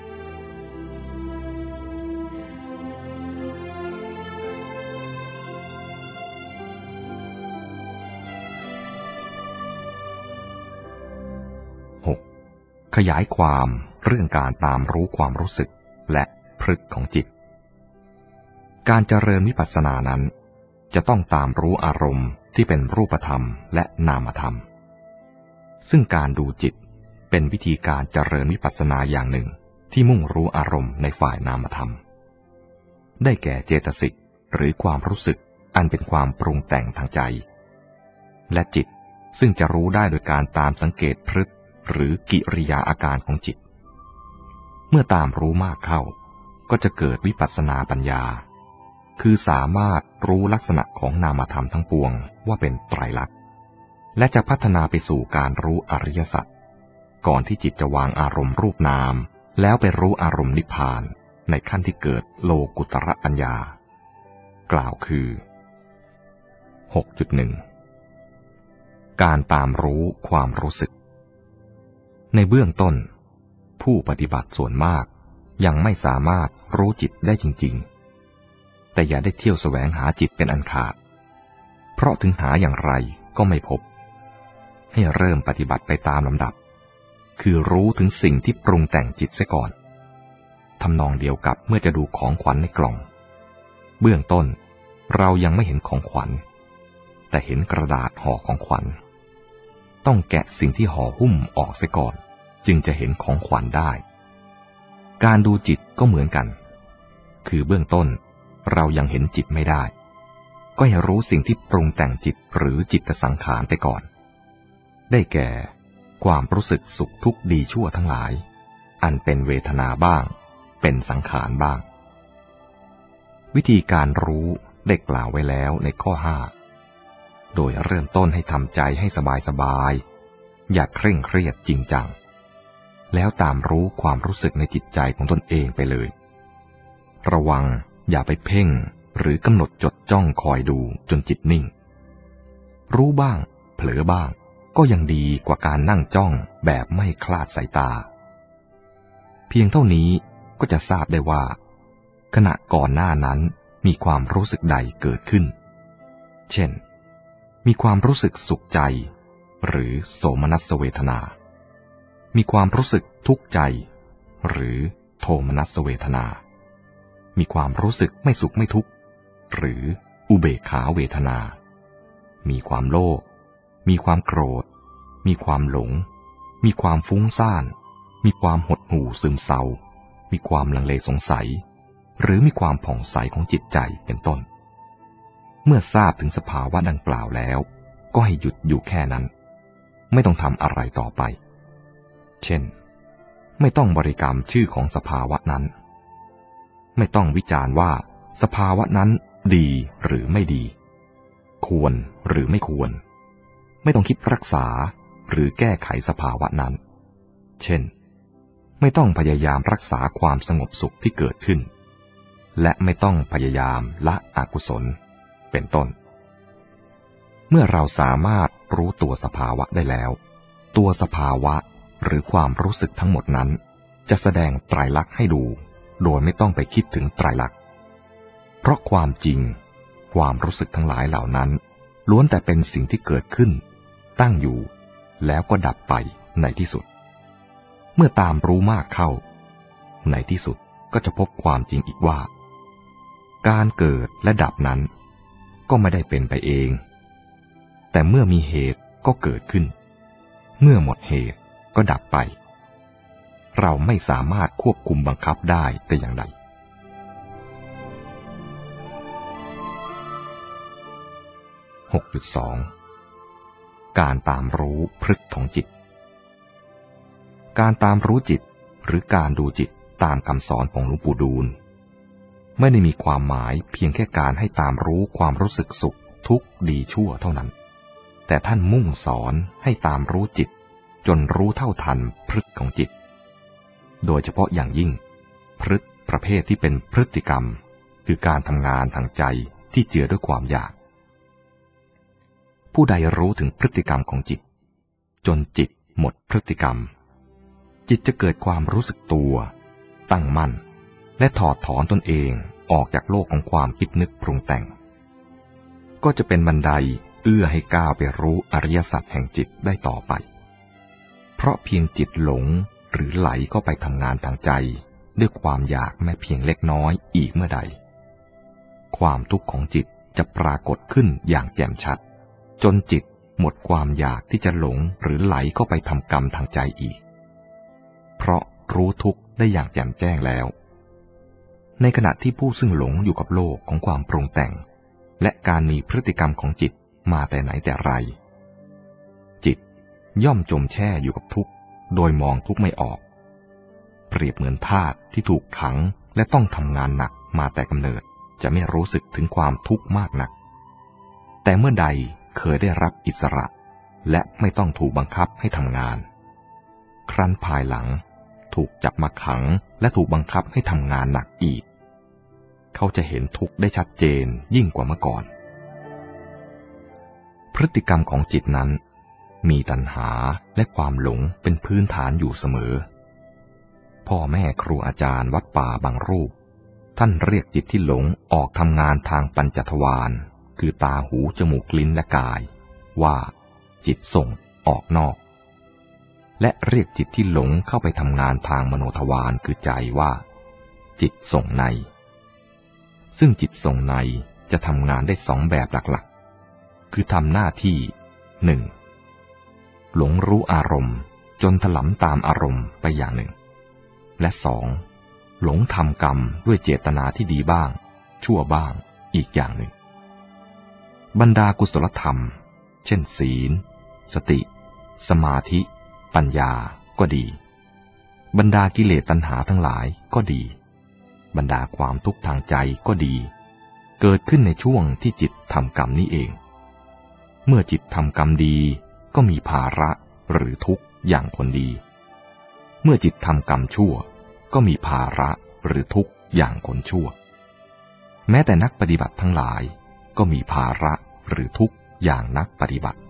ขยายความเรื่องการตามรู้ความรู้สึกและพฤติของจิตการเจริญวิปัสสนานั้นจะต้องตามรู้อารมณ์ที่เป็นรูปธรรมและนามธรรมซึ่งการดูจิตเป็นวิธีการเจริญวิปัสสนาอย่างหนึ่งที่มุ่งรู้อารมณ์ในฝ่ายนามธรรมได้แก่เจตสิกหรือความรู้สึกอันเป็นความปรุงแต่งทางใจและจิตซึ่งจะรู้ได้โดยการตามสังเกตพฤติหรือกิริยาอาการของจิตเมื่อตามรู้มากเข้าก็จะเกิดวิปัสสนาปัญญาคือสามารถรู้ลักษณะของนามธรรมทั้งปวงว่าเป็นไตรลักษณ์และจะพัฒนาไปสู่การรู้อริยสัจก่อนที่จิตจะวางอารมณ์รูปนามแล้วไปรู้อารมณ์นิพพานในขั้นที่เกิดโลกุตระปัญญากล่าวคือ 6.1 การตามรู้ความรู้สึกในเบื้องต้นผู้ปฏิบัติส่วนมากยังไม่สามารถรู้จิตได้จริงๆแต่อย่าได้เที่ยวแสวงหาจิตเป็นอันขาดเพราะถึงหาอย่างไรก็ไม่พบให้เริ่มปฏิบัติไปตามลำดับคือรู้ถึงสิ่งที่ปรุงแต่งจิตเสียก่อนทำนองเดียวกับเมื่อจะดูของขวัญในกล่องเบื้องต้นเรายังไม่เห็นของขวัญแต่เห็นกระดาษห่อของขวัญต้องแกะสิ่งที่ห่อหุ้มออกเสียก่อนจึงจะเห็นของขวัญได้การดูจิตก็เหมือนกันคือเบื้องต้นเรายังเห็นจิตไม่ได้ก็ให้รู้สิ่งที่ปรุงแต่งจิตหรือจิตสังขารไปก่อนได้แก่ความรู้สึกสุขทุกข์ดีชั่วทั้งหลายอันเป็นเวทนาบ้างเป็นสังขารบ้างวิธีการรู้ได้กล่าวไว้แล้วในข้อ 5โดยเริ่มต้นให้ทำใจให้สบายๆอย่าเคร่งเครียดจริงจังแล้วตามรู้ความรู้สึกในจิตใจของตนเองไปเลยระวังอย่าไปเพ่งหรือกำหนดจดจ้องคอยดูจนจิตนิ่งรู้บ้างเผลอบ้างก็ยังดีกว่าการนั่งจ้องแบบไม่คลาดสายตาเพียงเท่านี้ก็จะทราบได้ว่าขณะก่อนหน้านั้นมีความรู้สึกใดเกิดขึ้นเช่นมีความรู้สึกสุขใจหรือโสมนัสเวทนามีความรู้สึกทุกข์ใจหรือโทมนัสเวทนามีความรู้สึกไม่สุขไม่ทุกข์หรืออุเบกขาเวทนามีความโลภมีความโกรธมีความหลงมีความฟุ้งซ่านมีความหดหู่ซึมเศร้ามีความลังเลสงสัยหรือมีความผ่องใสของจิตใจเป็นต้นเมื่อทราบถึงสภาวะดังกล่าวแล้วก็ให้หยุดอยู่แค่นั้นไม่ต้องทำอะไรต่อไปเช่นไม่ต้องบริกรรมชื่อของสภาวะนั้นไม่ต้องวิจารณ์ว่าสภาวะนั้นดีหรือไม่ดีควรหรือไม่ควรไม่ต้องคิดรักษาหรือแก้ไขสภาวะนั้นเช่นไม่ต้องพยายามรักษาความสงบสุขที่เกิดขึ้นและไม่ต้องพยายามละอกุศลเป็นต้นเมื่อเราสามารถรู้ตัวสภาวะได้แล้วตัวสภาวะหรือความรู้สึกทั้งหมดนั้นจะแสดงไตรลักษณ์ให้ดูโดยไม่ต้องไปคิดถึงไตรลักษณ์เพราะความจริงความรู้สึกทั้งหลายเหล่านั้นล้วนแต่เป็นสิ่งที่เกิดขึ้นตั้งอยู่แล้วก็ดับไปในที่สุดเมื่อตามรู้มากเข้าในที่สุดก็จะพบความจริงอีกว่าการเกิดและดับนั้นก็ไม่ได้เป็นไปเองแต่เมื่อมีเหตุก็เกิดขึ้นเมื่อหมดเหตุก็ดับไปเราไม่สามารถควบคุมบังคับได้แต่อย่างใด 6.2 การตามรู้พฤติของจิตการตามรู้จิตหรือการดูจิตตามคำสอนของหลวงปู่ดูลไม่ได้มีความหมายเพียงแค่การให้ตามรู้ความรู้สึกสุขทุกข์ดีชั่วเท่านั้นแต่ท่านมุ่งสอนให้ตามรู้จิตจนรู้เท่าทันพฤติของจิตโดยเฉพาะอย่างยิ่งพฤติประเภทที่เป็นพฤติกรรมคือการทำงานทางใจที่เจือด้วยความอยากผู้ใดรู้ถึงพฤติกรรมของจิตจนจิตหมดพฤติกรรมจิตจะเกิดความรู้สึกตัวตั้งมั่นและถอดถอนตนเองออกจากโลกของความคิดนึกปรุงแต่งก็จะเป็นบันไดเอื้อให้ก้าวไปรู้อริยสัจแห่งจิตได้ต่อไปเพราะเพียงจิตหลงหรือไหลเข้าไปทำงานทางใจด้วยความอยากแม้เพียงเล็กน้อยอีกเมื่อใดความทุกข์ของจิตจะปรากฏขึ้นอย่างแจ่มชัดจนจิตหมดความอยากที่จะหลงหรือไหลเข้าไปทำกรรมทางใจอีกเพราะรู้ทุกข์ได้อย่างแจ่มแจ้งแล้วในขณะที่ผู้ซึ่งหลงอยู่กับโลกของความปรุงแต่งและการมีพฤติกรรมของจิตมาแต่ไหนแต่ไรจิตย่อมจมแช่อยู่กับทุกข์โดยมองทุกข์ไม่ออกเปรียบเหมือนทาสที่ถูกขังและต้องทำงานหนักมาแต่กำเนิดจะไม่รู้สึกถึงความทุกข์มากนักแต่เมื่อใดเคยได้รับอิสระและไม่ต้องถูกบังคับให้ทำงานครั้นภายหลังถูกจับมาขังและถูกบังคับให้ทำงานหนักอีกเขาจะเห็นทุกข์ได้ชัดเจนยิ่งกว่าเมื่อก่อนพฤติกรรมของจิตนั้นมีตัณหาและความหลงเป็นพื้นฐานอยู่เสมอพ่อแม่ครูอาจารย์วัดป่าบางรูปท่านเรียกจิตที่หลงออกทำงานทางปัญจทวารคือตาหูจมูกลิ้นและกายว่าจิตส่งออกนอกและเรียกจิตที่หลงเข้าไปทำงานทางมโนทวารคือใจว่าจิตส่งในซึ่งจิตส่งในจะทำงานได้สองแบบหลักๆคือทำหน้าที่ 1. หลงรู้อารมณ์จนถลำตามอารมณ์ไปอย่างหนึ่งและ 2. หลงทำกรรมด้วยเจตนาที่ดีบ้างชั่วบ้างอีกอย่างหนึ่งบรรดากุศลธรรมเช่นศีลสติสมาธิปัญญาก็ดีบรรดากิเลสตัณหาทั้งหลายก็ดีบรรดาความทุกข์ทางใจก็ดีเกิดขึ้นในช่วงที่จิตทำกรรมนี้เองเมื่อจิตทำกรรมดีก็มีภาระหรือทุกข์อย่างคนดีเมื่อจิตทำกรรมชั่วก็มีภาระหรือทุกข์อย่างคนชั่วแม้แต่นักปฏิบัติทั้งหลายก็มีภาระหรือทุกข์อย่างนักปฏิบัติ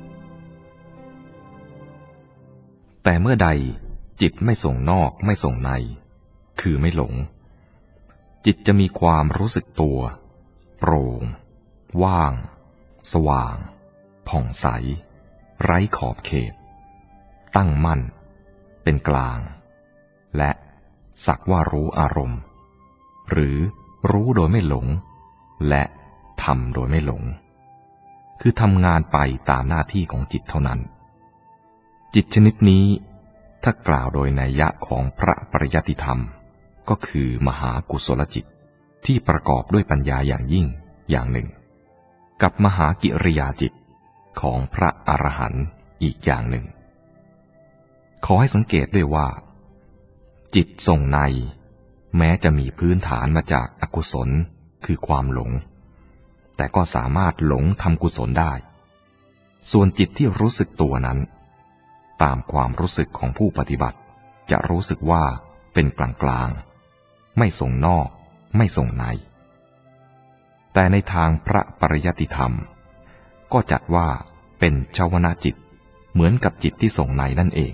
แต่เมื่อใดจิตไม่ส่งนอกไม่ส่งในคือไม่หลงจิตจะมีความรู้สึกตัวโปร่งว่างสว่างผ่องใสไร้ขอบเขตตั้งมั่นเป็นกลางและสักว่ารู้อารมณ์หรือรู้โดยไม่หลงและทำโดยไม่หลงคือทำงานไปตามหน้าที่ของจิตเท่านั้นจิตชนิดนี้ถ้ากล่าวโดยนัยยะของพระปริยัติธรรมก็คือมหากุศลจิตที่ประกอบด้วยปัญญาอย่างยิ่งอย่างหนึ่งกับมหากิริยาจิตของพระอรหันต์อีกอย่างหนึ่งขอให้สังเกตด้วยว่าจิตทรงในแม้จะมีพื้นฐานมาจากอกุศลคือความหลงแต่ก็สามารถหลงทำกุศลได้ส่วนจิตที่รู้สึกตัวนั้นตามความรู้สึกของผู้ปฏิบัติจะรู้สึกว่าเป็นกลางๆไม่ส่งนอกไม่ส่งในแต่ในทางพระปริยัติธรรมก็จัดว่าเป็นชวนะจิตเหมือนกับจิตที่ส่งในนั่นเอง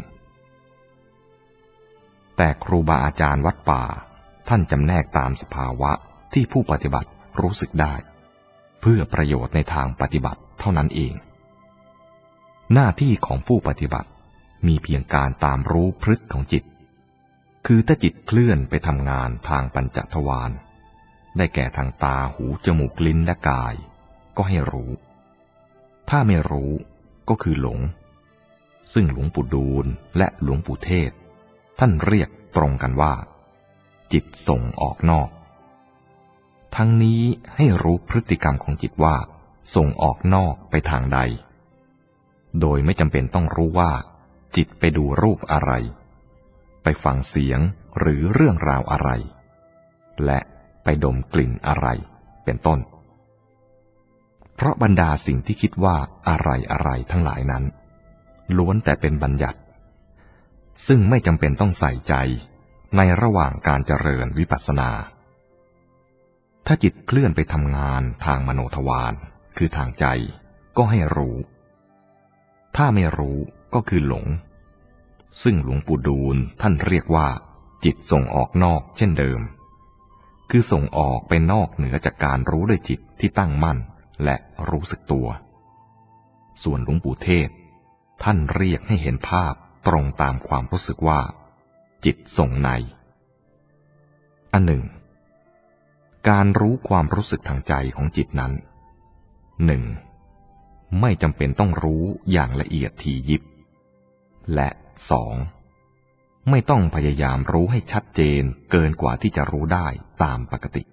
แต่ครูบาอาจารย์วัดป่าท่านจำแนกตามสภาวะที่ผู้ปฏิบัติรู้สึกได้เพื่อประโยชน์ในทางปฏิบัติเท่านั้นเองหน้าที่ของผู้ปฏิบัติมีเพียงการตามรู้พฤติของจิตคือถ้าจิตเคลื่อนไปทำงานทางปัญจทวารได้แก่ทางตาหูจมูกลิ้นและกายก็ให้รู้ถ้าไม่รู้ก็คือหลงซึ่งหลวงปู่ดูลและหลวงปู่เทศท่านเรียกตรงกันว่าจิตส่งออกนอกทั้งนี้ให้รู้พฤติกรรมของจิตว่าส่งออกนอกไปทางใดโดยไม่จำเป็นต้องรู้ว่าจิตไปดูรูปอะไรไปฟังเสียงหรือเรื่องราวอะไรและไปดมกลิ่นอะไรเป็นต้นเพราะบรรดาสิ่งที่คิดว่าอะไรทั้งหลายนั้นล้วนแต่เป็นบัญญัติซึ่งไม่จำเป็นต้องใส่ใจในระหว่างการเจริญวิปัสสนาถ้าจิตเคลื่อนไปทำงานทางมโนทวารคือทางใจก็ให้รู้ถ้าไม่รู้ก็คือหลงซึ่งหลวงปู่ดูลท่านเรียกว่าจิตส่งออกนอกเช่นเดิมคือส่งออกไปนอกเหนือจากการรู้ด้วยจิตที่ตั้งมั่นและรู้สึกตัวส่วนหลวงปู่เทศท่านเรียกให้เห็นภาพตรงตามความรู้สึกว่าจิตส่งในอันหนึ่งการรู้ความรู้สึกทางใจของจิตนั้นหนึ่งไม่จำเป็นต้องรู้อย่างละเอียดถี่ยิบและสองไม่ต้องพยายามรู้ให้ชัดเจนเกินกว่าที่จะรู้ได้ตามปกติ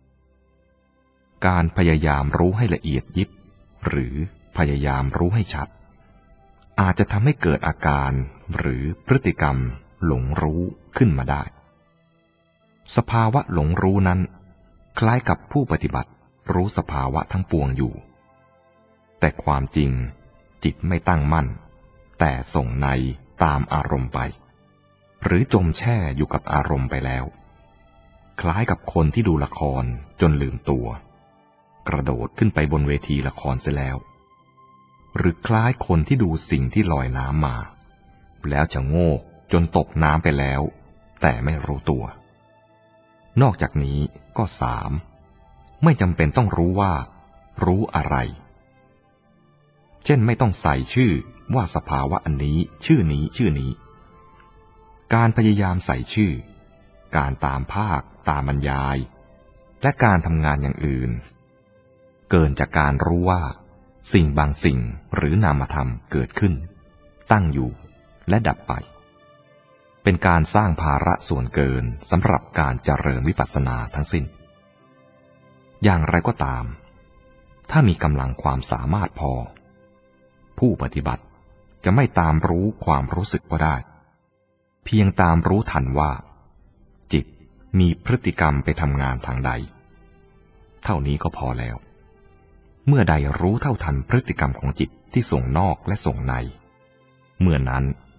การพยายามรู้ให้ละเอียดยิบหรือพยายามรู้ให้ชัดอาจจะทำให้เกิดอาการหรือพฤติกรรมหลงรู้ขึ้นมาได้สภาวะหลงรู้นั้นคล้ายกับผู้ปฏิบัติรู้สภาวะทั้งปวงอยู่แต่ความจริงจิตไม่ตั้งมั่นแต่ส่งในตามอารมณ์ไปหรือจมแช่อยู่กับอารมณ์ไปแล้วคล้ายกับคนที่ดูละครจนลืมตัวกระโดดขึ้นไปบนเวทีละครเสียแล้วหรือคล้ายคนที่ดูสิ่งที่ลอยน้ำมาแล้วจะโง่จนตกน้ำไปแล้วแต่ไม่รู้ตัวนอกจากนี้ก็สามไม่จำเป็นต้องรู้ว่ารู้อะไรเช่นไม่ต้องใส่ชื่อว่าสภาวะอันนี้ชื่อนี้การพยายามใส่ชื่อการตามภาคตามบรรยายและการทำงานอย่างอื่นเกินจากการรู้ว่าสิ่งบางสิ่งหรือนามธรรมเกิดขึ้นตั้งอยู่และดับไปเป็นการสร้างภาระส่วนเกินสำหรับการเจริญวิปัสสนาทั้งสิ้นอย่างไรก็ตามถ้ามีกำลังความสามารถพอผู้ปฏิบัติจะไม่ตามรู้ความรู้สึกก็ได้เพียงตามรู้ทันว่าจิตมีพฤติกรรมไปทำงานทางใดเท่านี้ก็พอแล้วเมื่อใดรู้เท่าทันพฤติกรรมของจิตที่ส่งนอกและส่งในเมื่อนั้น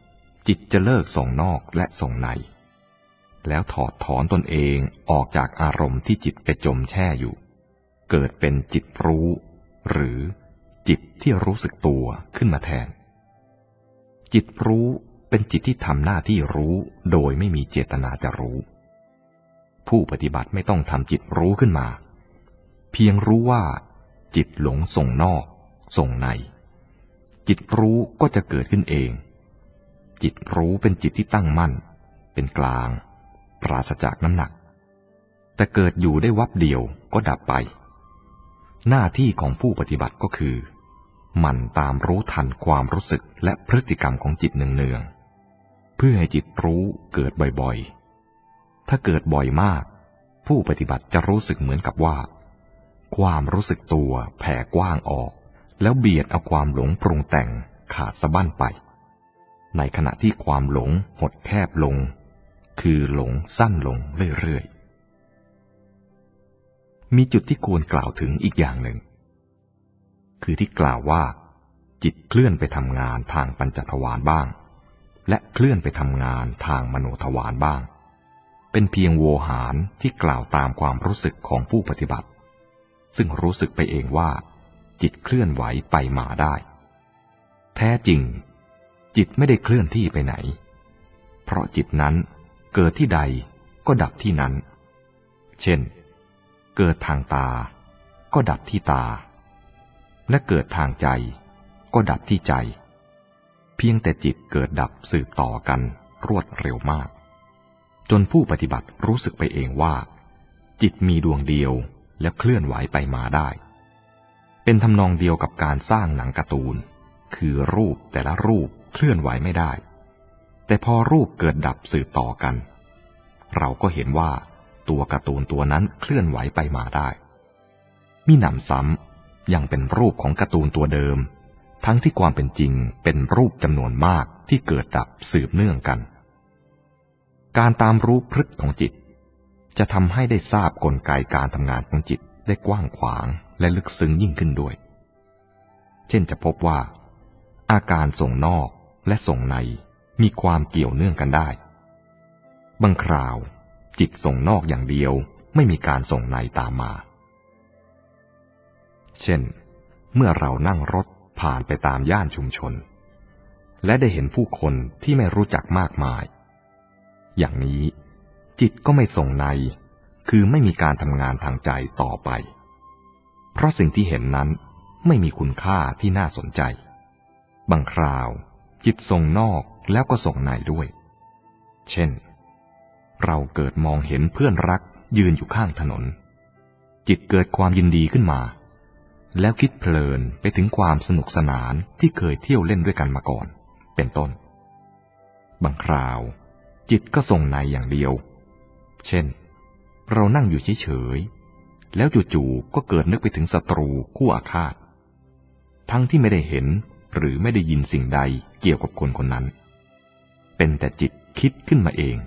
จิตจะเลิกส่งนอกและส่งในแล้วถอดถอนตนเองออกจากอารมณ์ที่จิตไปจมแช่อยู่เกิดเป็นจิตรู้หรือจิตที่รู้สึกตัวขึ้นมาแทนจิตรู้เป็นจิตที่ทำหน้าที่รู้โดยไม่มีเจตนาจะรู้ผู้ปฏิบัติไม่ต้องทำจิตรู้ขึ้นมาเพียงรู้ว่าจิตหลงส่งนอกส่งในจิตรู้ก็จะเกิดขึ้นเองจิตรู้เป็นจิตที่ตั้งมั่นเป็นกลางปราศจากน้ำหนักแต่เกิดอยู่ได้วับเดียวก็ดับไปหน้าที่ของผู้ปฏิบัติก็คือหมั่นตามรู้ทันความรู้สึกและพฤติกรรมของจิตเนืองๆเพื่อให้จิตรู้เกิดบ่อยๆถ้าเกิดบ่อยมากผู้ปฏิบัติจะรู้สึกเหมือนกับว่าความรู้สึกตัวแผ่กว้างออกแล้วเบียดเอาความหลงปรุงแต่งขาดสะบั้นไปในขณะที่ความหลงหดแคบลงคือหลงสั้นลงเรื่อยๆมีจุดที่ควรกล่าวถึงอีกอย่างหนึ่งคือที่กล่าวว่าจิตเคลื่อนไปทำงานทางปัญจทวารบ้างและเคลื่อนไปทำงานทางมโนทวารบ้างเป็นเพียงโวหารที่กล่าวตามความรู้สึกของผู้ปฏิบัติซึ่งรู้สึกไปเองว่าจิตเคลื่อนไหวไปมาได้แท้จริงจิตไม่ได้เคลื่อนที่ไปไหนเพราะจิตนั้นเกิดที่ใดก็ดับที่นั้นเช่นเกิดทางตาก็ดับที่ตาและเกิดทางใจก็ดับที่ใจเพียงแต่จิตเกิดดับสืบต่อกันรวดเร็วมากจนผู้ปฏิบัติรู้สึกไปเองว่าจิตมีดวงเดียวและเคลื่อนไหวไปมาได้เป็นทำนองเดียวกับการสร้างหนังการ์ตูนคือรูปแต่ละรูปเคลื่อนไหวไม่ได้แต่พอรูปเกิดดับสืบต่อกันเราก็เห็นว่าตัวการ์ตูนตัวนั้นเคลื่อนไหวไปมาได้มิหนำซ้ำยังเป็นรูปของการ์ตูนตัวเดิมทั้งที่ความเป็นจริงเป็นรูปจำนวนมากที่เกิดดับสืบเนื่องกันการตามรู้พฤติของจิตจะทำให้ได้ทราบกลไกการทำงานของจิตได้กว้างขวางและลึกซึ้งยิ่งขึ้นด้วยเช่นจะพบว่าอาการส่งนอกและส่งในมีความเกี่ยวเนื่องกันได้บางคราวจิตส่งนอกอย่างเดียวไม่มีการส่งในตามมาเช่นเมื่อเรานั่งรถผ่านไปตามย่านชุมชนและได้เห็นผู้คนที่ไม่รู้จักมากมายอย่างนี้จิตก็ไม่ส่งในคือไม่มีการทำงานทางใจต่อไปเพราะสิ่งที่เห็นนั้นไม่มีคุณค่าที่น่าสนใจบางคราวจิตส่งนอกแล้วก็ส่งในด้วยเช่นเราเกิดมองเห็นเพื่อนรักยืนอยู่ข้างถนนจิตเกิดความยินดีขึ้นมาแล้วคิดเพลินไปถึงความสนุกสนานที่เคยเที่ยวเล่นด้วยกันมาก่อนเป็นต้นบางคราวจิตก็ส่งในอย่างเดียวเช่นเรานั่งอยู่เฉยๆแล้วจู่ๆก็เกิดนึกไปถึงศัตรูคู่อาฆาตทั้งที่ไม่ได้เห็นหรือไม่ได้ยินสิ่งใดเกี่ยวกับคนคนนั้นเป็นแต่จิตคิดขึ้นมาเอง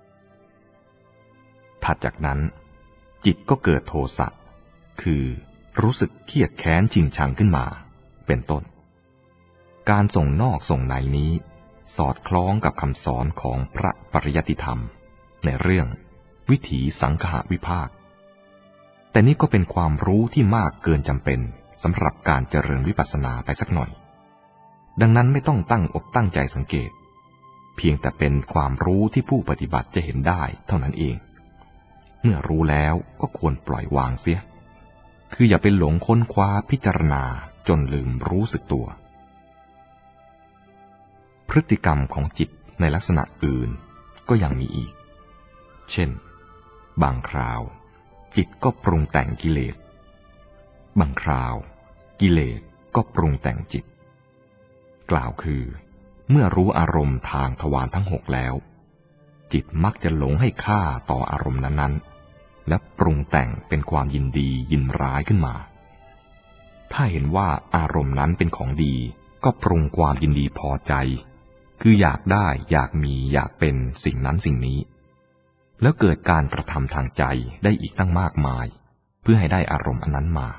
ถัดจากนั้นจิตก็เกิดโทสะคือรู้สึกเครียดแค้นชิงชังขึ้นมาเป็นต้นการส่งนอกส่งในนี้สอดคล้องกับคำสอนของพระปริยัติธรรมในเรื่องวิถีสังคหวิภาคแต่นี่ก็เป็นความรู้ที่มากเกินจำเป็นสำหรับการเจริญวิปัสสนาไปสักหน่อยดังนั้นไม่ต้องตั้งอกตั้งใจสังเกตเพียงแต่เป็นความรู้ที่ผู้ปฏิบัติจะเห็นได้เท่านั้นเองเมื่อรู้แล้วก็ควรปล่อยวางเสียคืออย่าไปหลงค้นคว้าพิจารณาจนลืมรู้สึกตัวพฤติกรรมของจิตในลักษณะอื่นก็ยังมีอีกเช่นบางคราวจิตก็ปรุงแต่งกิเลสบางคราวกิเลสก็ปรุงแต่งจิตกล่าวคือเมื่อรู้อารมณ์ทางทวารทั้ง6แล้วจิตมักจะหลงให้ค่าต่ออารมณ์นั้นๆและปรุงแต่งเป็นความยินดียินร้ายขึ้นมาถ้าเห็นว่าอารมณ์นั้นเป็นของดีก็ปรุงความยินดีพอใจคืออยากได้อยากมีอยากเป็นสิ่งนั้นสิ่งนี้แล้วเกิดการกระทำทางใจได้อีกตั้งมากมายเพื่อให้ได้อารมณ์อันนั้นมา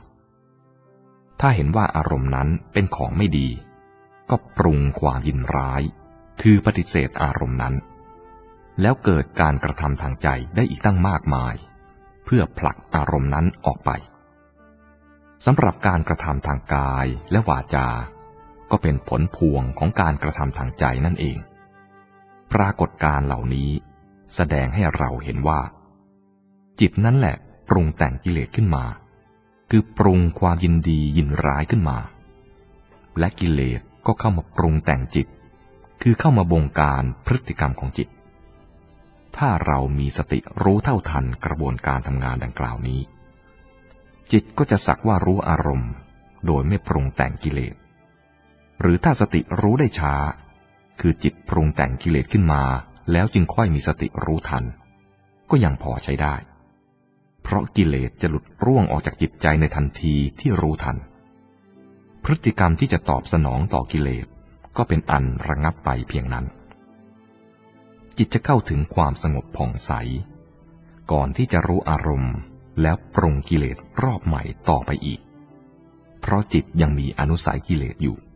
ถ้าเห็นว่าอารมณ์นั้นเป็นของไม่ดีก็ปรุงความยินร้ายคือปฏิเสธอารมณ์นั้นแล้วเกิดการกระทำทางใจได้อีกตั้งมากมายเพื่อผลักอารมณ์นั้นออกไปสำหรับการกระทำทางกายและวาจาก็เป็นผลพวงของการกระทำทางใจนั่นเองปรากฏการณ์เหล่านี้แสดงให้เราเห็นว่าจิตนั่นแหละปรุงแต่งกิเลสขึ้นมาคือปรุงความยินดียินร้ายขึ้นมาและกิเลสก็เข้ามาปรุงแต่งจิตคือเข้ามาบงการพฤติกรรมของจิตถ้าเรามีสติรู้เท่าทันกระบวนการทำงานดังกล่าวนี้จิตก็จะสักว่ารู้อารมณ์โดยไม่ปรุงแต่งกิเลสหรือถ้าสติรู้ได้ช้าคือจิตปรุงแต่งกิเลสขึ้นมาแล้วจึงค่อยมีสติรู้ทันก็ยังพอใช้ได้เพราะกิเลสจะหลุดร่วงออกจากจิตใจในทันทีที่รู้ทันพฤติกรรมที่จะตอบสนองต่อกิเลสก็เป็นอันระงับไปเพียงนั้นจิตจะเข้าถึงความสงบผ่องใสก่อนที่จะรู้อารมณ์แล้วปรุงกิเลสรอบใหม่ต่อไปอีกเพราะจิตยังมีอนุสัยกิเลสอยู่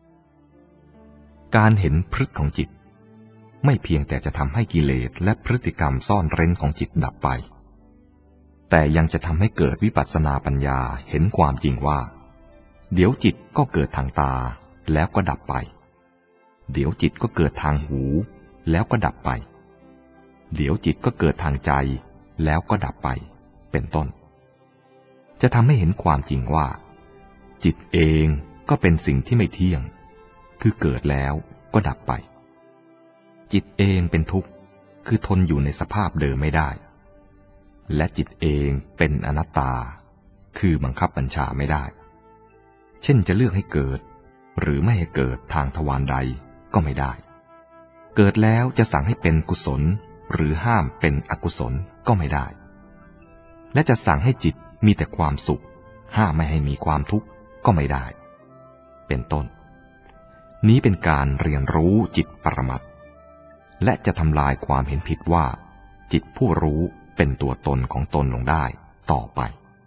การเห็นพฤติของจิตไม่เพียงแต่จะทำให้กิเลสและพฤติกรรมซ่อนเร้นของจิตดับไปแต่ยังจะทำให้เกิดวิปัสสนาปัญญาเห็นความจริงว่าเดี๋ยวจิตก็เกิดทางตาแล้วก็ดับไปเดี๋ยวจิตก็เกิดทางหูแล้วก็ดับไปเดี๋ยวจิตก็เกิดทางใจแล้วก็ดับไปเป็นต้นจะทำให้เห็นความจริงว่าจิตเองก็เป็นสิ่งที่ไม่เที่ยงคือเกิดแล้วก็ดับไปจิตเองเป็นทุกข์คือทนอยู่ในสภาพเดิมไม่ได้และจิตเองเป็นอนัตตาคือบังคับบัญชาไม่ได้เช่นจะเลือกให้เกิดหรือไม่ให้เกิดทางทวารใดก็ไม่ได้เกิดแล้วจะสั่งให้เป็นกุศลหรือห้ามเป็นอกุศลก็ไม่ได้และจะสั่งให้จิตมีแต่ความสุขห้ามไม่ให้มีความทุกข์ก็ไม่ได้เป็นต้นนี้เป็นการเรียนรู้จิตปรมัตถ์และจะทำลายความเห็นผิดว่าจิตผู้รู้เป็นตัวตนของตนลงได้ต่อไป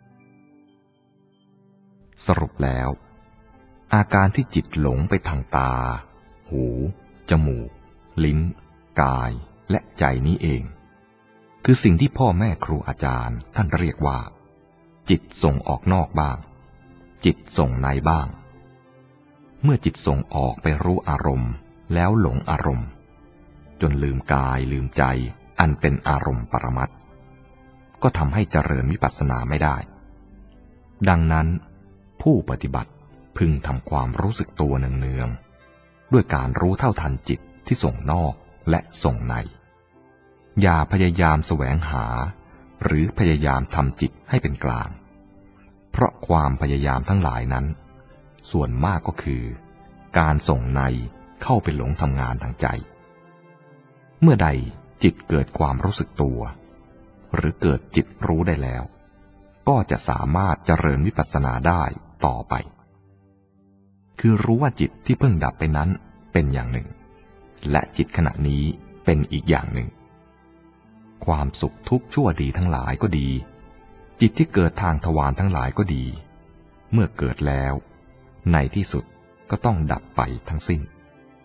สรุปแล้วอาการที่จิตหลงไปทางตาหูจมูกลิ้นกายและใจนี้เองคือสิ่งที่พ่อแม่ครูอาจารย์ท่านเรียกว่าจิตส่งออกนอกบ้างจิตส่งในบ้างเมื่อจิตส่งออกไปรู้อารมณ์แล้วหลงอารมณ์จนลืมกายลืมใจอันเป็นอารมณ์ปรมัตถ์ก็ทำให้เจริญวิปัสสนาไม่ได้ดังนั้นผู้ปฏิบัติพึงทำความรู้สึกตัวเนืองๆด้วยการรู้เท่าทันจิตที่ส่งนอกและส่งในอย่าพยายามแสวงหาหรือพยายามทำจิตให้เป็นกลางเพราะความพยายามทั้งหลายนั้นส่วนมากก็คือการส่งในเข้าไปหลงทำงานทางใจเมื่อใดจิตเกิดความรู้สึกตัวหรือเกิดจิตรู้ได้แล้วก็จะสามารถเจริญวิปัสสนาได้ต่อไปคือรู้ว่าจิตที่เพิ่งดับไปนั้นเป็นอย่างหนึ่งและจิตขณะนี้เป็นอีกอย่างหนึ่งความสุขทุกข์ชั่วดีทั้งหลายก็ดีจิตที่เกิดทางทวารทั้งหลายก็ดีเมื่อเกิดแล้วในที่สุดก็ต้องดับไปทั้งสิ้น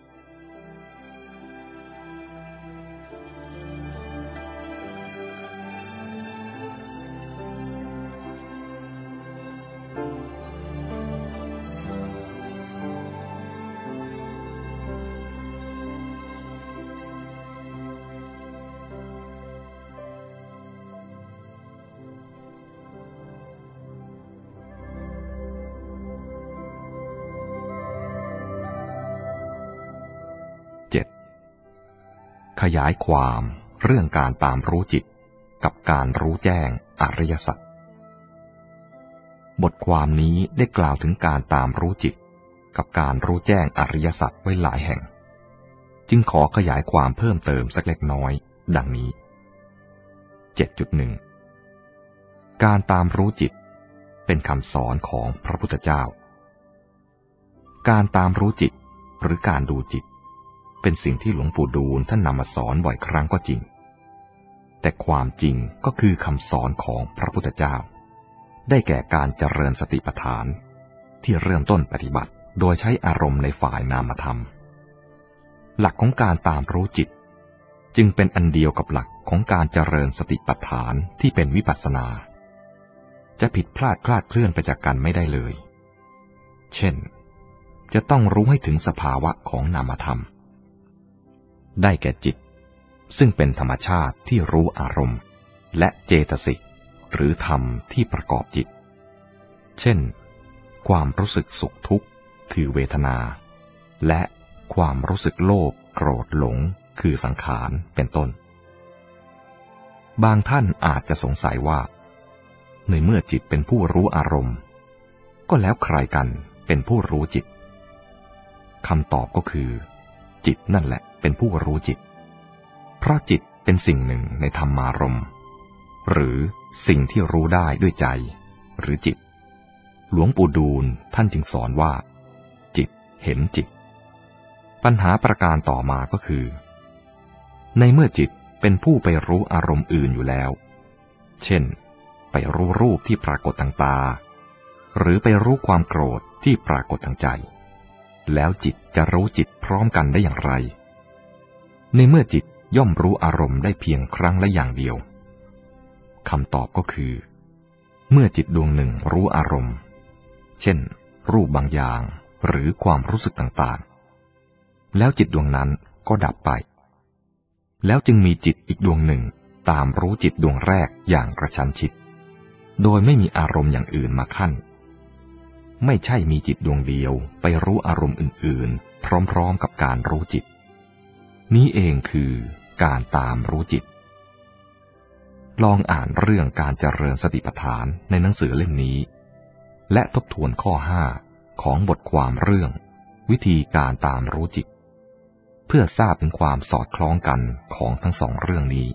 ขยายความเรื่องการตามรู้จิตกับการรู้แจ้งอริยสัจบทความนี้ได้กล่าวถึงการตามรู้จิตกับการรู้แจ้งอริยสัจไว้หลายแห่งจึงขอขยายความเพิ่มเติมสักเล็กน้อยดังนี้ 7.1 การตามรู้จิตเป็นคำสอนของพระพุทธเจ้าการตามรู้จิตหรือการดูจิตเป็นสิ่งที่หลวงปู่ดูลท่านนำมาสอนบ่อยครั้งก็จริงแต่ความจริงก็คือคำสอนของพระพุทธเจ้าได้แก่การเจริญสติปัฏฐานที่เริ่มต้นปฏิบัติโดยใช้อารมณ์ในฝ่ายนามธรรมหลักของการตามรู้จิตจึงเป็นอันเดียวกับหลักของการเจริญสติปัฏฐานที่เป็นวิปัสสนาจะผิดพลาดคลาดเคลื่อนไปจากกันไม่ได้เลยเช่นจะต้องรู้ให้ถึงสภาวะของนามธรรมได้แก่จิตซึ่งเป็นธรรมชาติที่รู้อารมณ์และเจตสิกหรือธรรมที่ประกอบจิตเช่นความรู้สึกสุขทุกข์คือเวทนาและความรู้สึกโลภโกรธหลงคือสังขารเป็นต้นบางท่านอาจจะสงสัยว่าในเมื่อจิตเป็นผู้รู้อารมณ์ก็แล้วใครกันเป็นผู้รู้จิตคำตอบก็คือจิตนั่นแหละเป็นผู้รู้จิตเพราะจิตเป็นสิ่งหนึ่งในธรรมารมณ์หรือสิ่งที่รู้ได้ด้วยใจหรือจิตหลวงปู่ดูลท่านจึงสอนว่าจิตเห็นจิตปัญหาประการต่อมาก็คือในเมื่อจิตเป็นผู้ไปรู้อารมณ์อื่นอยู่แล้วเช่นไปรู้รูปที่ปรากฏทางตาหรือไปรู้ความโกรธที่ปรากฏทางใจแล้วจิตจะรู้จิตพร้อมกันได้อย่างไรในเมื่อจิตย่อมรู้อารมณ์ได้เพียงครั้งละอย่างเดียวคำตอบก็คือเมื่อจิตดวงหนึ่งรู้อารมณ์เช่นรูปบางอย่างหรือความรู้สึกต่างๆแล้วจิตดวงนั้นก็ดับไปแล้วจึงมีจิตอีกดวงหนึ่งตามรู้จิตดวงแรกอย่างกระชั้นชิดโดยไม่มีอารมณ์อย่างอื่นมาขั้นไม่ใช่มีจิตดวงเดียวไปรู้อารมณ์อื่นๆพร้อมๆกับการรู้จิตนี้เองคือการตามรู้จิตลองอ่านเรื่องการเจริญสติปัฏฐานในหนังสือเล่มนี้และทบทวนข้อ 5ของบทความเรื่องวิธีการตามรู้จิตเพื่อทราบถึงความสอดคล้องกันของทั้งสองเรื่องนี้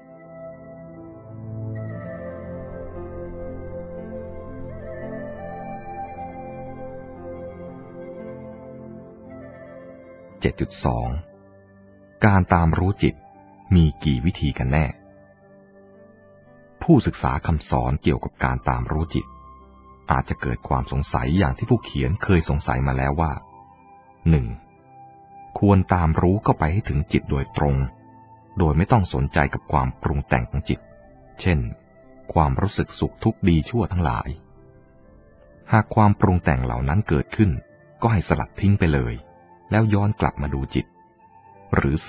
7.2 การตามรู้จิตมีกี่วิธีกันแน่ผู้ศึกษาคำสอนเกี่ยวกับการตามรู้จิตอาจจะเกิดความสงสัยอย่างที่ผู้เขียนเคยสงสัยมาแล้วว่า 1. ควรตามรู้เข้าไปให้ถึงจิตโดยตรงโดยไม่ต้องสนใจกับความปรุงแต่งของจิตเช่นความรู้สึกสุขทุกข์ดีชั่วทั้งหลายหากความปรุงแต่งเหล่านั้นเกิดขึ้นก็ให้สลัดทิ้งไปเลยแล้วย้อนกลับมาดูจิตหรือ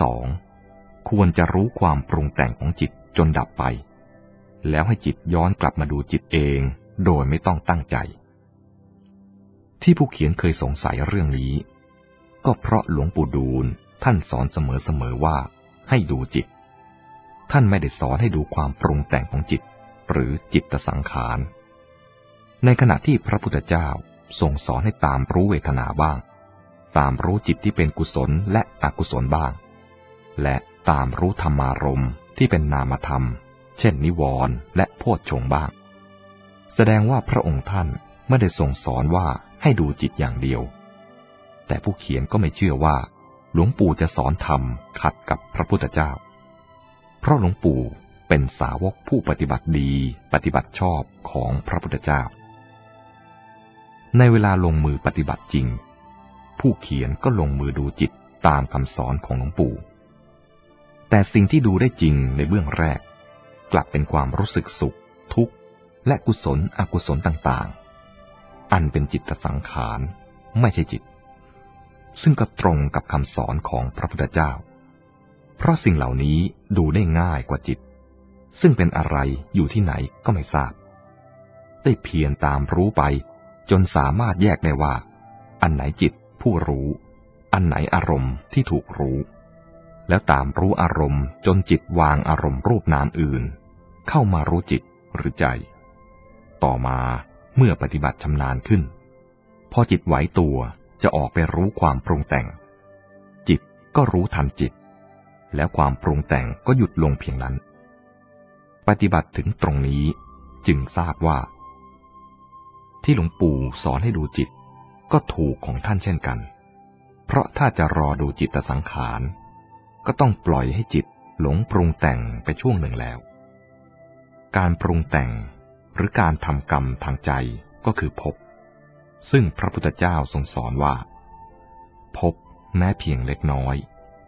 2. ควรจะรู้ความปรุงแต่งของจิตจนดับไปแล้วให้จิตย้อนกลับมาดูจิตเองโดยไม่ต้องตั้งใจที่ผู้เขียนเคยสงสัยเรื่องนี้ก็เพราะหลวงปู่ดูลท่านสอนเสมอว่าให้ดูจิตท่านไม่ได้สอนให้ดูความปรุงแต่งของจิตหรือจิตสังขารในขณะที่พระพุทธเจ้าทรงสอนให้ตามรู้เวทนาบ้างตามรู้จิตที่เป็นกุศลและอกุศลบ้างและตามรู้ธรรมารมณ์ที่เป็นนามธรรมเช่นนิวรณ์และโพชฌงค์บ้างแสดงว่าพระองค์ท่านไม่ได้ทรงสอนว่าให้ดูจิตอย่างเดียวแต่ผู้เขียนก็ไม่เชื่อว่าหลวงปู่จะสอนธรรมขัดกับพระพุทธเจ้าเพราะหลวงปู่เป็นสาวกผู้ปฏิบัติดีปฏิบัติชอบของพระพุทธเจ้าในเวลาลงมือปฏิบัติจริงผู้เขียนก็ลงมือดูจิตตามคำสอนของหลวงปู่แต่สิ่งที่ดูได้จริงในเบื้องแรกกลับเป็นความรู้สึกสุขทุกข์และกุศลอกุศลต่างๆอันเป็นจิตสังขารไม่ใช่จิตซึ่งก็ตรงกับคำสอนของพระพุทธเจ้าเพราะสิ่งเหล่านี้ดูได้ง่ายกว่าจิตซึ่งเป็นอะไรอยู่ที่ไหนก็ไม่ทราบได้เพียรตามรู้ไปจนสามารถแยกได้ว่าอันไหนจิตผู้รู้อันไหนอารมณ์ที่ถูกรู้แล้วตามรู้อารมณ์จนจิตวางอารมณ์รูปนามอื่นเข้ามารู้จิตหรือใจต่อมาเมื่อปฏิบัติชำนาญขึ้นพอจิตไหวตัวจะออกไปรู้ความปรุงแต่งจิตก็รู้ทันจิตแล้วความปรุงแต่งก็หยุดลงเพียงนั้นปฏิบัติถึงตรงนี้จึงทราบว่าที่หลวงปู่สอนให้ดูจิตก็ถูกของท่านเช่นกันเพราะถ้าจะรอดูจิตสังขารก็ต้องปล่อยให้จิตหลงปรุงแต่งไปช่วงหนึ่งแล้วการปรุงแต่งหรือการทำกรรมทางใจก็คือภพซึ่งพระพุทธเจ้าทรงสอนว่าภพแม้เพียงเล็กน้อย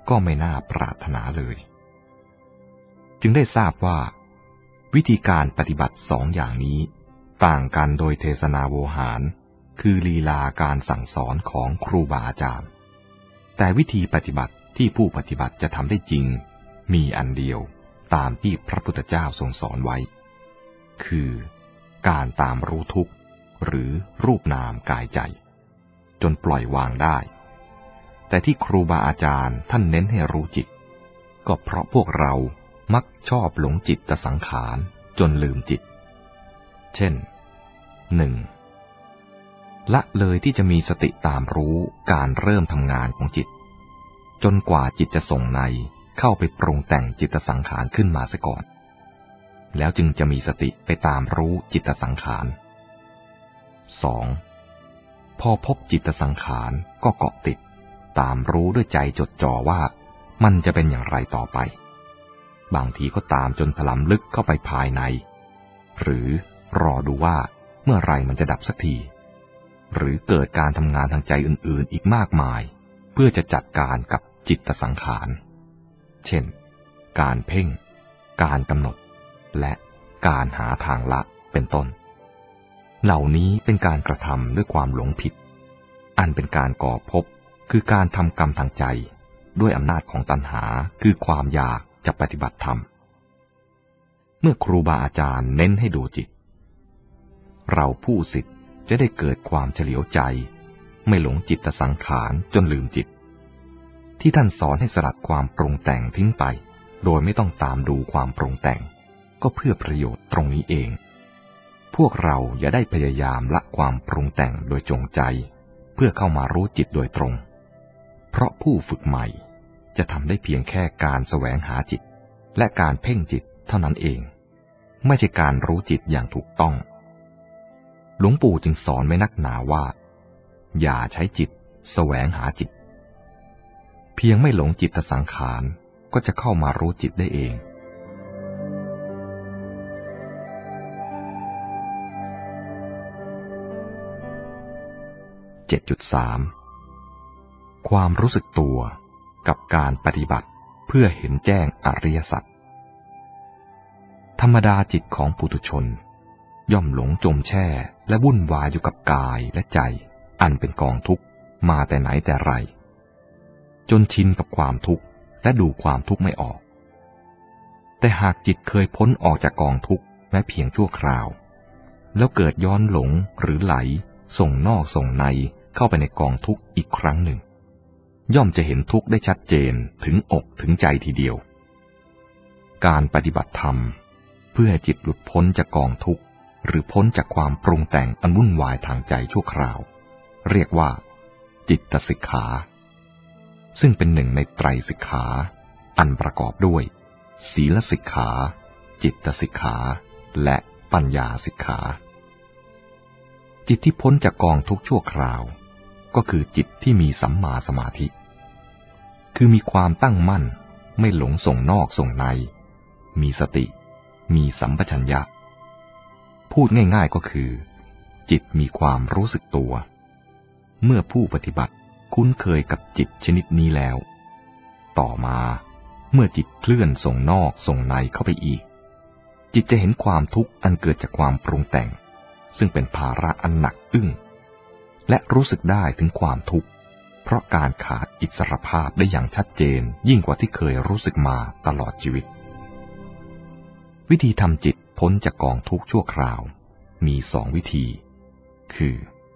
ก็ไม่น่าปรารถนาเลยจึงได้ทราบว่าวิธีการปฏิบัติ2 อย่างนี้ต่างกันโดยเทศนาโวหารคือลีลาการสั่งสอนของครูบาอาจารย์แต่วิธีปฏิบัติที่ผู้ปฏิบัติจะทำได้จริงมีอันเดียวตามที่พระพุทธเจ้าทรงสอนไว้คือการตามรู้ทุกข์หรือรูปนามกายใจจนปล่อยวางได้แต่ที่ครูบาอาจารย์ท่านเน้นให้รู้จิตก็เพราะพวกเรามักชอบหลงจิตตสังขารจนลืมจิตเช่น 1. ละเลยที่จะมีสติตามรู้การเริ่มทำงานของจิตจนกว่าจิตจะส่งในเข้าไปปรุงแต่งจิตสังขารขึ้นมาซะก่อนแล้วจึงจะมีสติไปตามรู้จิตสังขาร 2. พอพบจิตสังขารก็เกาะติดตามรู้ด้วยใจจดจ่อว่ามันจะเป็นอย่างไรต่อไปบางทีก็ตามจนถลำลึกเข้าไปภายในหรือรอดูว่าเมื่อไรมันจะดับสักทีหรือเกิดการทำงานทางใจอื่นๆอีกมากมายเพื่อจะจัดการกับจิตสังขารเช่นการเพ่งการกำหนดและการหาทางละเป็นต้นเหล่านี้เป็นการกระทำด้วยความหลงผิดอันเป็นการก่อภพคือการทำกรรมทางใจด้วยอำนาจของตัณหาคือความอยากจะปฏิบัติธรรมเมื่อครูบาอาจารย์เน้นให้ดูจิตเราผู้ศิษย์จะได้เกิดความเฉลียวใจไม่หลงจิตสังขารจนลืมจิตที่ท่านสอนให้สลัดความปรุงแต่งทิ้งไปโดยไม่ต้องตามดูความปรุงแต่งก็เพื่อประโยชน์ตรงนี้เองพวกเราอย่าได้พยายามละความปรุงแต่งโดยจงใจเพื่อเข้ามารู้จิตโดยตรงเพราะผู้ฝึกใหม่จะทำได้เพียงแค่การแสวงหาจิตและการเพ่งจิตเท่านั้นเองไม่ใช่การรู้จิตอย่างถูกต้องหลวงปู่จึงสอนไว้นักหนาว่าอย่าใช้จิตแสวงหาจิตเพียงไม่หลงจิตสังขารก็จะเข้ามารู้จิตได้เอง 7.3 ความรู้สึกตัวกับการปฏิบัติเพื่อเห็นแจ้งอริยสัจธรรมดาจิตของปุถุชนย่อมหลงจมแช่และวุ่นวายอยู่กับกายและใจอันเป็นกองทุกข์มาแต่ไหนแต่ไรจนชินกับความทุกข์และดูความทุกข์ไม่ออกแต่หากจิตเคยพ้นออกจากกองทุกข์แม้เพียงชั่วคราวแล้วเกิดย้อนหลงหรือไหลส่งนอกส่งในเข้าไปในกองทุกข์อีกครั้งหนึ่งย่อมจะเห็นทุกข์ได้ชัดเจนถึงอกถึงใจทีเดียวการปฏิบัติธรรมเพื่อให้จิตหลุดพ้นจากกองทุกข์หรือพ้นจากความปรุงแต่งอันวุ่นวายทางใจชั่วคราวเรียกว่าจิตสิกขาซึ่งเป็นหนึ่งในไตรสิกขาอันประกอบด้วยศีลสิกขาจิตสิกขาและปัญญาสิกขาจิตที่พ้นจากกองทุกข์ชั่วคราวก็คือจิตที่มีสัมมาสมาธิคือมีความตั้งมั่นไม่หลงส่งนอกส่งในมีสติมีสัมปชัญญะพูดง่ายๆก็คือจิตมีความรู้สึกตัวเมื่อผู้ปฏิบัติคุ้นเคยกับจิตชนิดนี้แล้วต่อมาเมื่อจิตเคลื่อนส่งนอกส่งในเข้าไปอีกจิตจะเห็นความทุกข์อันเกิดจากความปรุงแต่งซึ่งเป็นภาระอันหนักอึ้งและรู้สึกได้ถึงความทุกข์เพราะการขาดอิสรภาพได้อย่างชัดเจนยิ่งกว่าที่เคยรู้สึกมาตลอดชีวิตวิธีทำจิตพ้นจากกองทุกข์ชั่วคราวมี2 วิธีคือ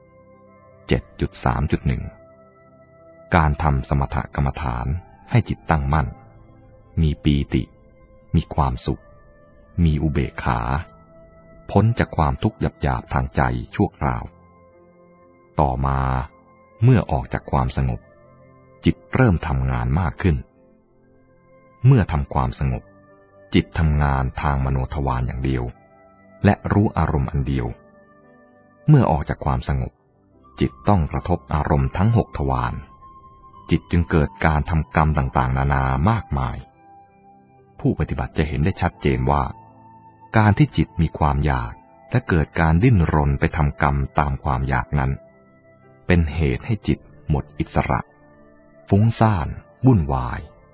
7.3.1 การทำสมถกรรมฐานให้จิตตั้งมั่นมีปีติมีความสุขมีอุเบกขาพ้นจากความทุกข์หยาบๆทางใจชั่วคราวต่อมาเมื่อออกจากความสงบจิตเริ่มทำงานมากขึ้นเมื่อทำความสงบจิตทำงานทางมโนทวารอย่างเดียวและรู้อารมณ์อันเดียวเมื่อออกจากความสงบจิตต้องกระทบอารมณ์ทั้ง6 ทวารจิตจึงเกิดการทำกรรมต่างๆนานามากมายผู้ปฏิบัติจะเห็นได้ชัดเจนว่าการที่จิตมีความอยากและเกิดการดิ้นรนไปทำกรรมตามความอยากนั้นเป็นเหตุให้จิตหมดอิสระฟุ้งซ่านวุ่นวาย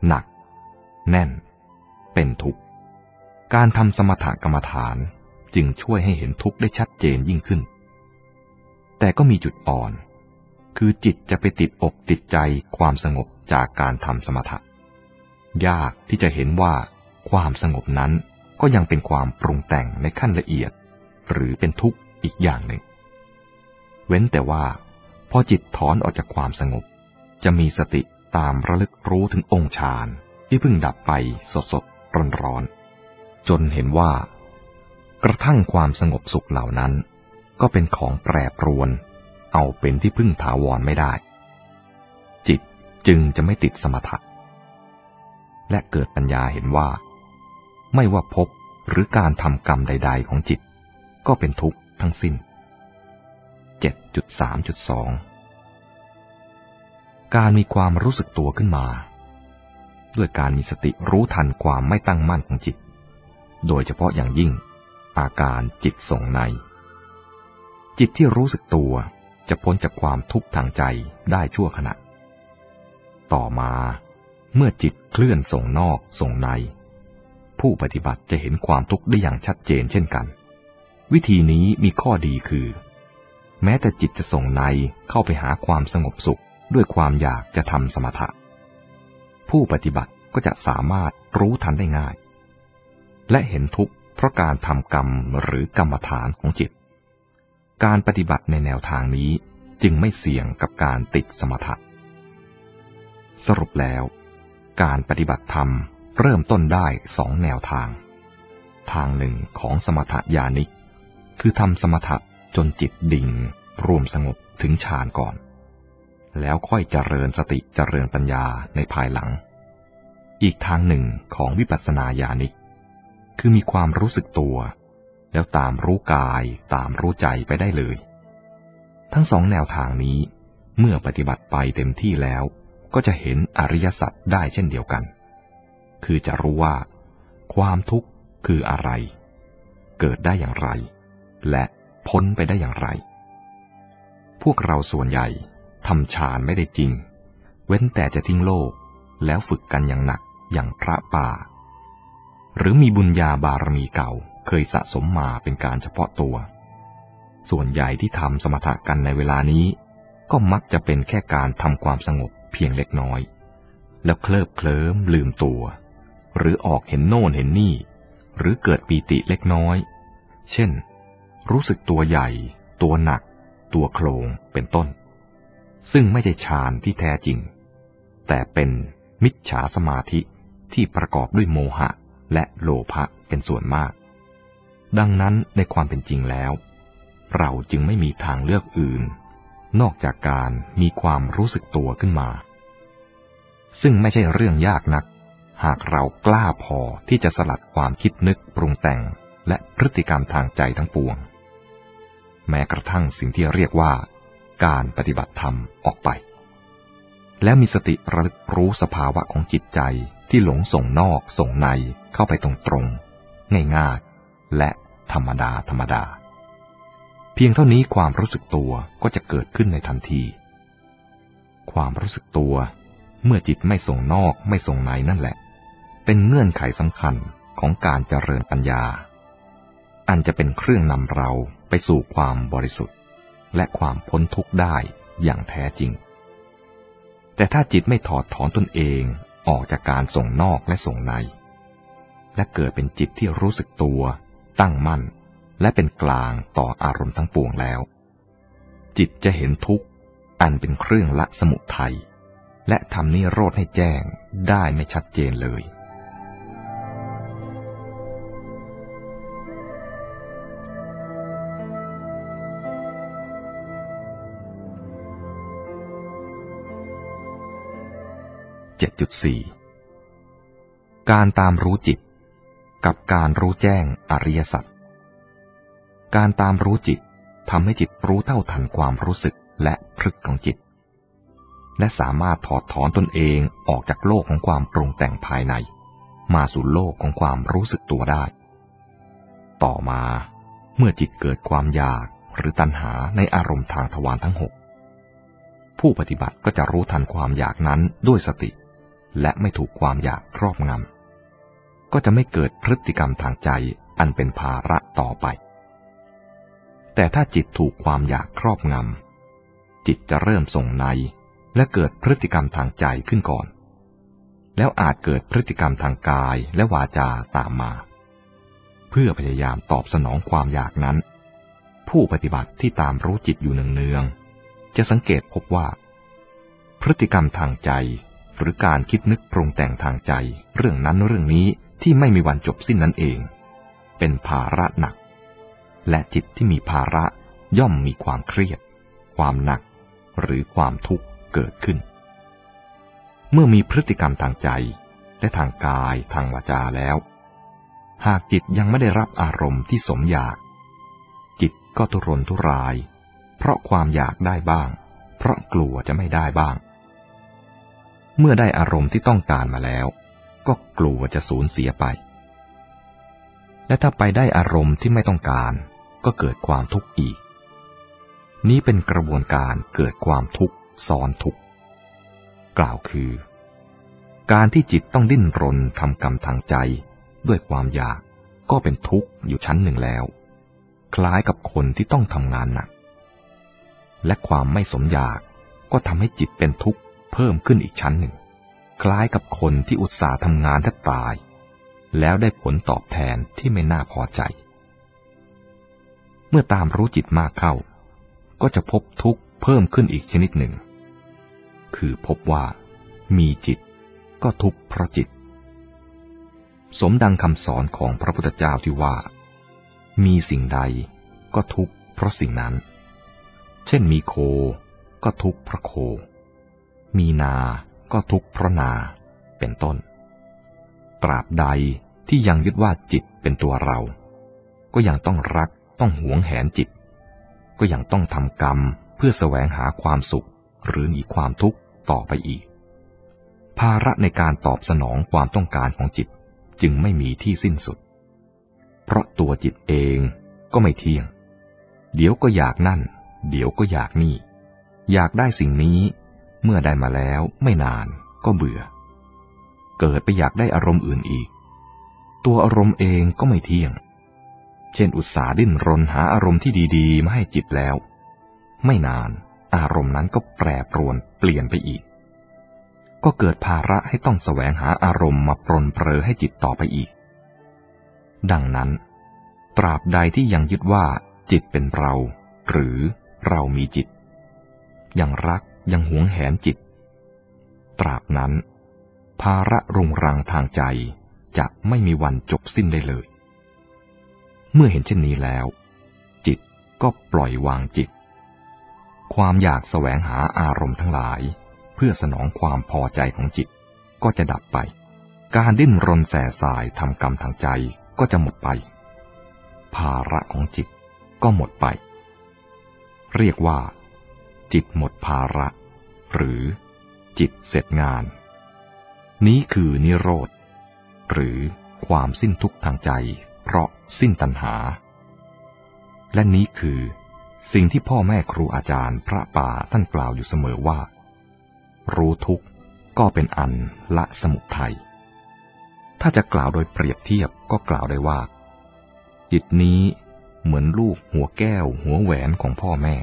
หนักแน่นเป็นทุกข์การทำสมถกรรมฐานจึงช่วยให้เห็นทุกข์ได้ชัดเจนยิ่งขึ้นแต่ก็มีจุดอ่อนคือจิตจะไปติดอกติดใจความสงบจากการทำสมถะยากที่จะเห็นว่าความสงบนั้นก็ยังเป็นความปรุงแต่งในขั้นละเอียดหรือเป็นทุกข์อีกอย่างหนึ่งเว้นแต่ว่าพอจิตถอนออกจากความสงบจะมีสติตามระลึกรู้ถึงองค์ฌานที่เพิ่งดับไปสดๆร้อนๆจนเห็นว่ากระทั่งความสงบสุขเหล่านั้นก็เป็นของแปรปรวนเอาเป็นที่พึ่งถาวรไม่ได้จิตจึงจะไม่ติดสมถะและเกิดปัญญาเห็นว่าไม่ว่าภพหรือการทำกรรมใดๆของจิตก็เป็นทุกข์ทั้งสิ้น 7.3.2 การมีความรู้สึกตัวขึ้นมาด้วยการมีสติรู้ทันความไม่ตั้งมั่นของจิตโดยเฉพาะอย่างยิ่งอาการจิตส่งในจิตที่รู้สึกตัวจะพ้นจากความทุกข์ทางใจได้ชั่วขณะต่อมาเมื่อจิตเคลื่อนส่งนอกส่งในผู้ปฏิบัติจะเห็นความทุกข์ได้อย่างชัดเจนเช่นกันวิธีนี้มีข้อดีคือแม้แต่จิตจะส่งในเข้าไปหาความสงบสุขด้วยความอยากจะทำสมถะผู้ปฏิบัติก็จะสามารถรู้ทันได้ง่ายและเห็นทุกข์เพราะการทำกรรมหรือกรรมฐานของจิตการปฏิบัติในแนวทางนี้จึงไม่เสี่ยงกับการติดสมถะสรุปแล้วการปฏิบัติธรรมเริ่มต้นได้2 แนวทางทางหนึ่งของสมถญาณิกคือทำสมถะจนจิตดิ่งรวมสงบถึงฌานก่อนแล้วค่อยเจริญสติเจริญปัญญาในภายหลังอีกทางหนึ่งของวิปัสสนาญาณิกคือมีความรู้สึกตัวแล้วตามรู้กายตามรู้ใจไปได้เลยทั้ง2 แนวทางนี้เมื่อปฏิบัติไปเต็มที่แล้วก็จะเห็นอริยสัจได้เช่นเดียวกันคือจะรู้ว่าความทุกข์คืออะไรเกิดได้อย่างไรและพ้นไปได้อย่างไรพวกเราส่วนใหญ่ทำฌานไม่ได้จริงเว้นแต่จะทิ้งโลกแล้วฝึกกันอย่างหนักอย่างพระป่าหรือมีบุญญาบารมีเก่าเคยสะสมมาเป็นการเฉพาะตัวส่วนใหญ่ที่ทำสมถะกันในเวลานี้ก็มักจะเป็นแค่การทำความสงบเพียงเล็กน้อยแล้วเคลิบเคลิ้มลืมตัวหรือออกเห็นโน่นเห็นนี่หรือเกิดปีติเล็กน้อยเช่นรู้สึกตัวใหญ่ตัวหนักตัวโครงเป็นต้นซึ่งไม่ใช่ฌานที่แท้จริงแต่เป็นมิจฉาสมาธิที่ประกอบด้วยโมหะและโลภะเป็นส่วนมากดังนั้นในความเป็นจริงแล้วเราจึงไม่มีทางเลือกอื่นนอกจากการมีความรู้สึกตัวขึ้นมาซึ่งไม่ใช่เรื่องยากนักหากเรากล้าพอที่จะสลัดความคิดนึกปรุงแต่งและพฤติกรรมทางใจทั้งปวงแม้กระทั่งสิ่งที่เรียกว่าการปฏิบัติธรรมออกไปแล้วมีสติระลึกรู้สภาวะของจิตใจที่หลงส่งนอกส่งในเข้าไปตรงๆง่ายๆและธรรมดาเพียงเท่านี้ความรู้สึกตัวก็จะเกิดขึ้นในทันทีความรู้สึกตัวเมื่อจิตไม่ส่งนอกไม่ส่งในนั่นแหละเป็นเงื่อนไขสำคัญของการเจริญปัญญาอันจะเป็นเครื่องนำเราไปสู่ความบริสุทธิ์และความพ้นทุกข์ได้อย่างแท้จริงแต่ถ้าจิตไม่ถอดถอนตนเองออกจากการส่งนอกและส่งในและเกิดเป็นจิตที่รู้สึกตัวตั้งมั่นและเป็นกลางต่ออารมณ์ทั้งปวงแล้วจิตจะเห็นทุกข์อันเป็นเครื่องละสมุทัยและทำนิโรธให้แจ้งได้ไม่ชัดเจนเลย 7.4 การตามรู้จิตกับการรู้แจ้งอริยสัจการตามรู้จิตทำให้จิตรู้เท่าทันความรู้สึกและพฤติของจิตและสามารถถอดถอนตนเองออกจากโลกของความปรุงแต่งภายในมาสู่โลกของความรู้สึกตัวได้ต่อมาเมื่อจิตเกิดความอยากหรือตัณหาในอารมณ์ทางทวารทั้ง 6ผู้ปฏิบัติก็จะรู้ทันความอยากนั้นด้วยสติและไม่ถูกความอยากครอบงำก็จะไม่เกิดพฤติกรรมทางใจอันเป็นภาระต่อไปแต่ถ้าจิตถูกความอยากครอบงำจิตจะเริ่มส่งในและเกิดพฤติกรรมทางใจขึ้นก่อนแล้วอาจเกิดพฤติกรรมทางกายและวาจาตามมาเพื่อพยายามตอบสนองความอยากนั้นผู้ปฏิบัติที่ตามรู้จิตอยู่เนืองๆจะสังเกตพบว่าพฤติกรรมทางใจหรือการคิดนึกปรุงแต่งทางใจเรื่องนั้นเรื่องนี้ที่ไม่มีวันจบสิ้นนั่นเองเป็นภาระหนักและจิตที่มีภาระย่อมมีความเครียดความหนักหรือความทุกข์เกิดขึ้นเมื่อมีพฤติกรรมทางใจและทางกายทางวาจาแล้วหากจิตยังไม่ได้รับอารมณ์ที่สมอยากจิตก็ทุรนทุรายเพราะความอยากได้บ้างเพราะกลัวจะไม่ได้บ้างเมื่อได้อารมณ์ที่ต้องการมาแล้วก็กลัวจะสูญเสียไปและถ้าไปได้อารมณ์ที่ไม่ต้องการก็เกิดความทุกข์อีกนี้เป็นกระบวนการเกิดความทุกข์ซ้อนทุกข์กล่าวคือการที่จิตต้องดิ้นรนทำกรรมทางใจด้วยความอยากก็เป็นทุกข์อยู่ชั้นหนึ่งแล้วคล้ายกับคนที่ต้องทำงานหนักและความไม่สมอยากก็ทำให้จิตเป็นทุกข์เพิ่มขึ้นอีกชั้นหนึ่งคล้ายกับคนที่อุตส่าห์ทำงานแทบตายแล้วได้ผลตอบแทนที่ไม่น่าพอใจเมื่อตามรู้จิตมากเข้าก็จะพบทุกข์เพิ่มขึ้นอีกชนิดหนึ่งคือพบว่ามีจิตก็ทุกข์เพราะจิตสมดังคำสอนของพระพุทธเจ้าที่ว่ามีสิ่งใดก็ทุกข์เพราะสิ่งนั้นเช่นมีโคก็ทุกข์เพราะโคมีนาก็ทุกข์เพราะนาเป็นต้นตราบใดที่ยังยึดว่าจิตเป็นตัวเราก็ยังต้องรักต้องหวงแหนจิตก็ยังต้องทำกรรมเพื่อแสวงหาความสุขหรือหนีความทุกข์ต่อไปอีกภาระในการตอบสนองความต้องการของจิตจึงไม่มีที่สิ้นสุดเพราะตัวจิตเองก็ไม่เที่ยงเดี๋ยวก็อยากนั่นเดี๋ยวก็อยากนี่อยากได้สิ่งนี้เมื่อได้มาแล้วไม่นานก็เบื่อเกิดไปอยากได้อารมณ์อื่นอีกตัวอารมณ์เองก็ไม่เที่ยงเช่นอุตส่าห์ดิ้นรนหาอารมณ์ที่ดีๆมาให้จิตแล้วไม่นานอารมณ์นั้นก็แปรปรวนเปลี่ยนไปอีกก็เกิดภาระให้ต้องแสวงหาอารมณ์มาปรนเปรอให้จิตต่อไปอีกดังนั้นตราบใดที่ยังยึดว่าจิตเป็นเราหรือเรามีจิตยังรักยังหวงแหนจิตตราบนั้นภาระรุงรังทางใจจะไม่มีวันจบสิ้นได้เลยเมื่อเห็นเช่นนี้แล้วจิตก็ปล่อยวางจิตความอยากแสวงหาอารมณ์ทั้งหลายเพื่อสนองความพอใจของจิตก็จะดับไปการดิ้นรนแส่สายทำกรรมทางใจก็จะหมดไปภาระของจิตก็หมดไปเรียกว่าจิตหมดภาระหรือจิตเสร็จงานนี้คือนิโรธหรือความสิ้นทุกข์ทางใจเพราะสิ้นตัณหาและนี้คือสิ่งที่พ่อแม่ครูอาจารย์พระป่าท่านกล่าวอยู่เสมอว่ารู้ทุกข์ก็เป็นอันละสมุทัยถ้าจะกล่าวโดยเปรียบเทียบก็กล่าวได้ว่าจิตนี้เหมือนลูกหัวแก้วหัวแหวนของพ่อแม่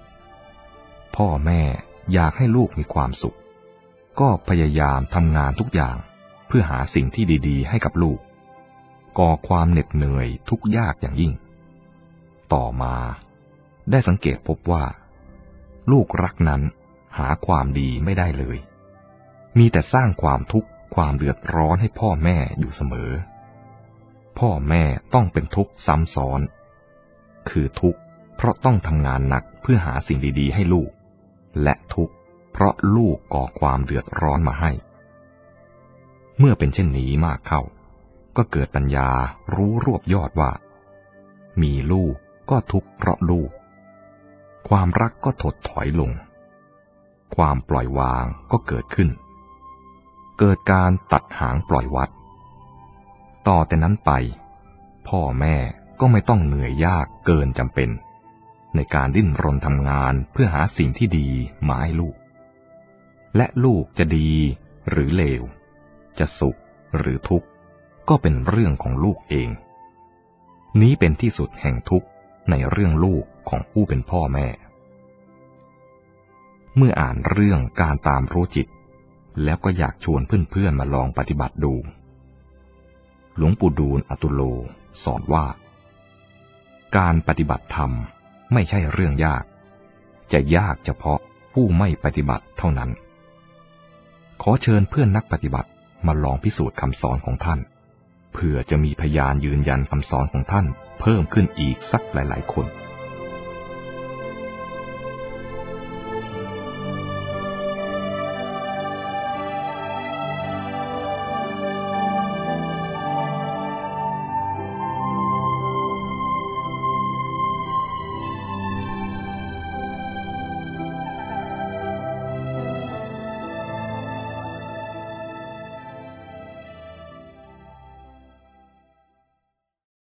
อยากให้ลูกมีความสุขก็พยายามทำงานทุกอย่างเพื่อหาสิ่งที่ดีๆให้กับลูกก่อความเหน็ดเหนื่อยทุกข์ยากอย่างยิ่งต่อมาได้สังเกตพบว่าลูกรักนั้นหาความดีไม่ได้เลยมีแต่สร้างความทุกข์ความเดือดร้อนให้พ่อแม่อยู่เสมอพ่อแม่ต้องเป็นทุกข์ซ้ำซ้อนคือทุกข์เพราะต้องทำงานหนักเพื่อหาสิ่งดีๆให้ลูกและทุกข์เพราะลูกก่อความเดือดร้อนมาให้เมื่อเป็นเช่นนี้มากเข้าก็เกิดปัญญารู้รวบยอดว่ามีลูกก็ทุกข์เพราะลูกความรักก็ถดถอยลงความปล่อยวางก็เกิดขึ้นเกิดการตัดหางปล่อยวัดต่อแต่นั้นไปพ่อแม่ก็ไม่ต้องเหนื่อยยากเกินจำเป็นในการดิ้นรนทำงานเพื่อหาสิ่งที่ดีมาให้ลูกและลูกจะดีหรือเลวจะสุขหรือทุกข์ก็เป็นเรื่องของลูกเองนี้เป็นที่สุดแห่งทุกข์ในเรื่องลูกของผู้เป็นพ่อแม่เมื่ออ่านเรื่องการตามรู้จิตแล้วก็อยากชวนเพื่อนๆมาลองปฏิบัติดูหลวงปู่ดูลย์อตุโลสอนว่าการปฏิบัติธรรมไม่ใช่เรื่องยากจะยากเฉพาะผู้ไม่ปฏิบัติเท่านั้นขอเชิญเพื่อนนักปฏิบัติมาลองพิสูจน์คำสอนของท่านเพื่อจะมีพยานยืนยันคำสอนของท่านเพิ่มขึ้นอีกสักหลายๆคน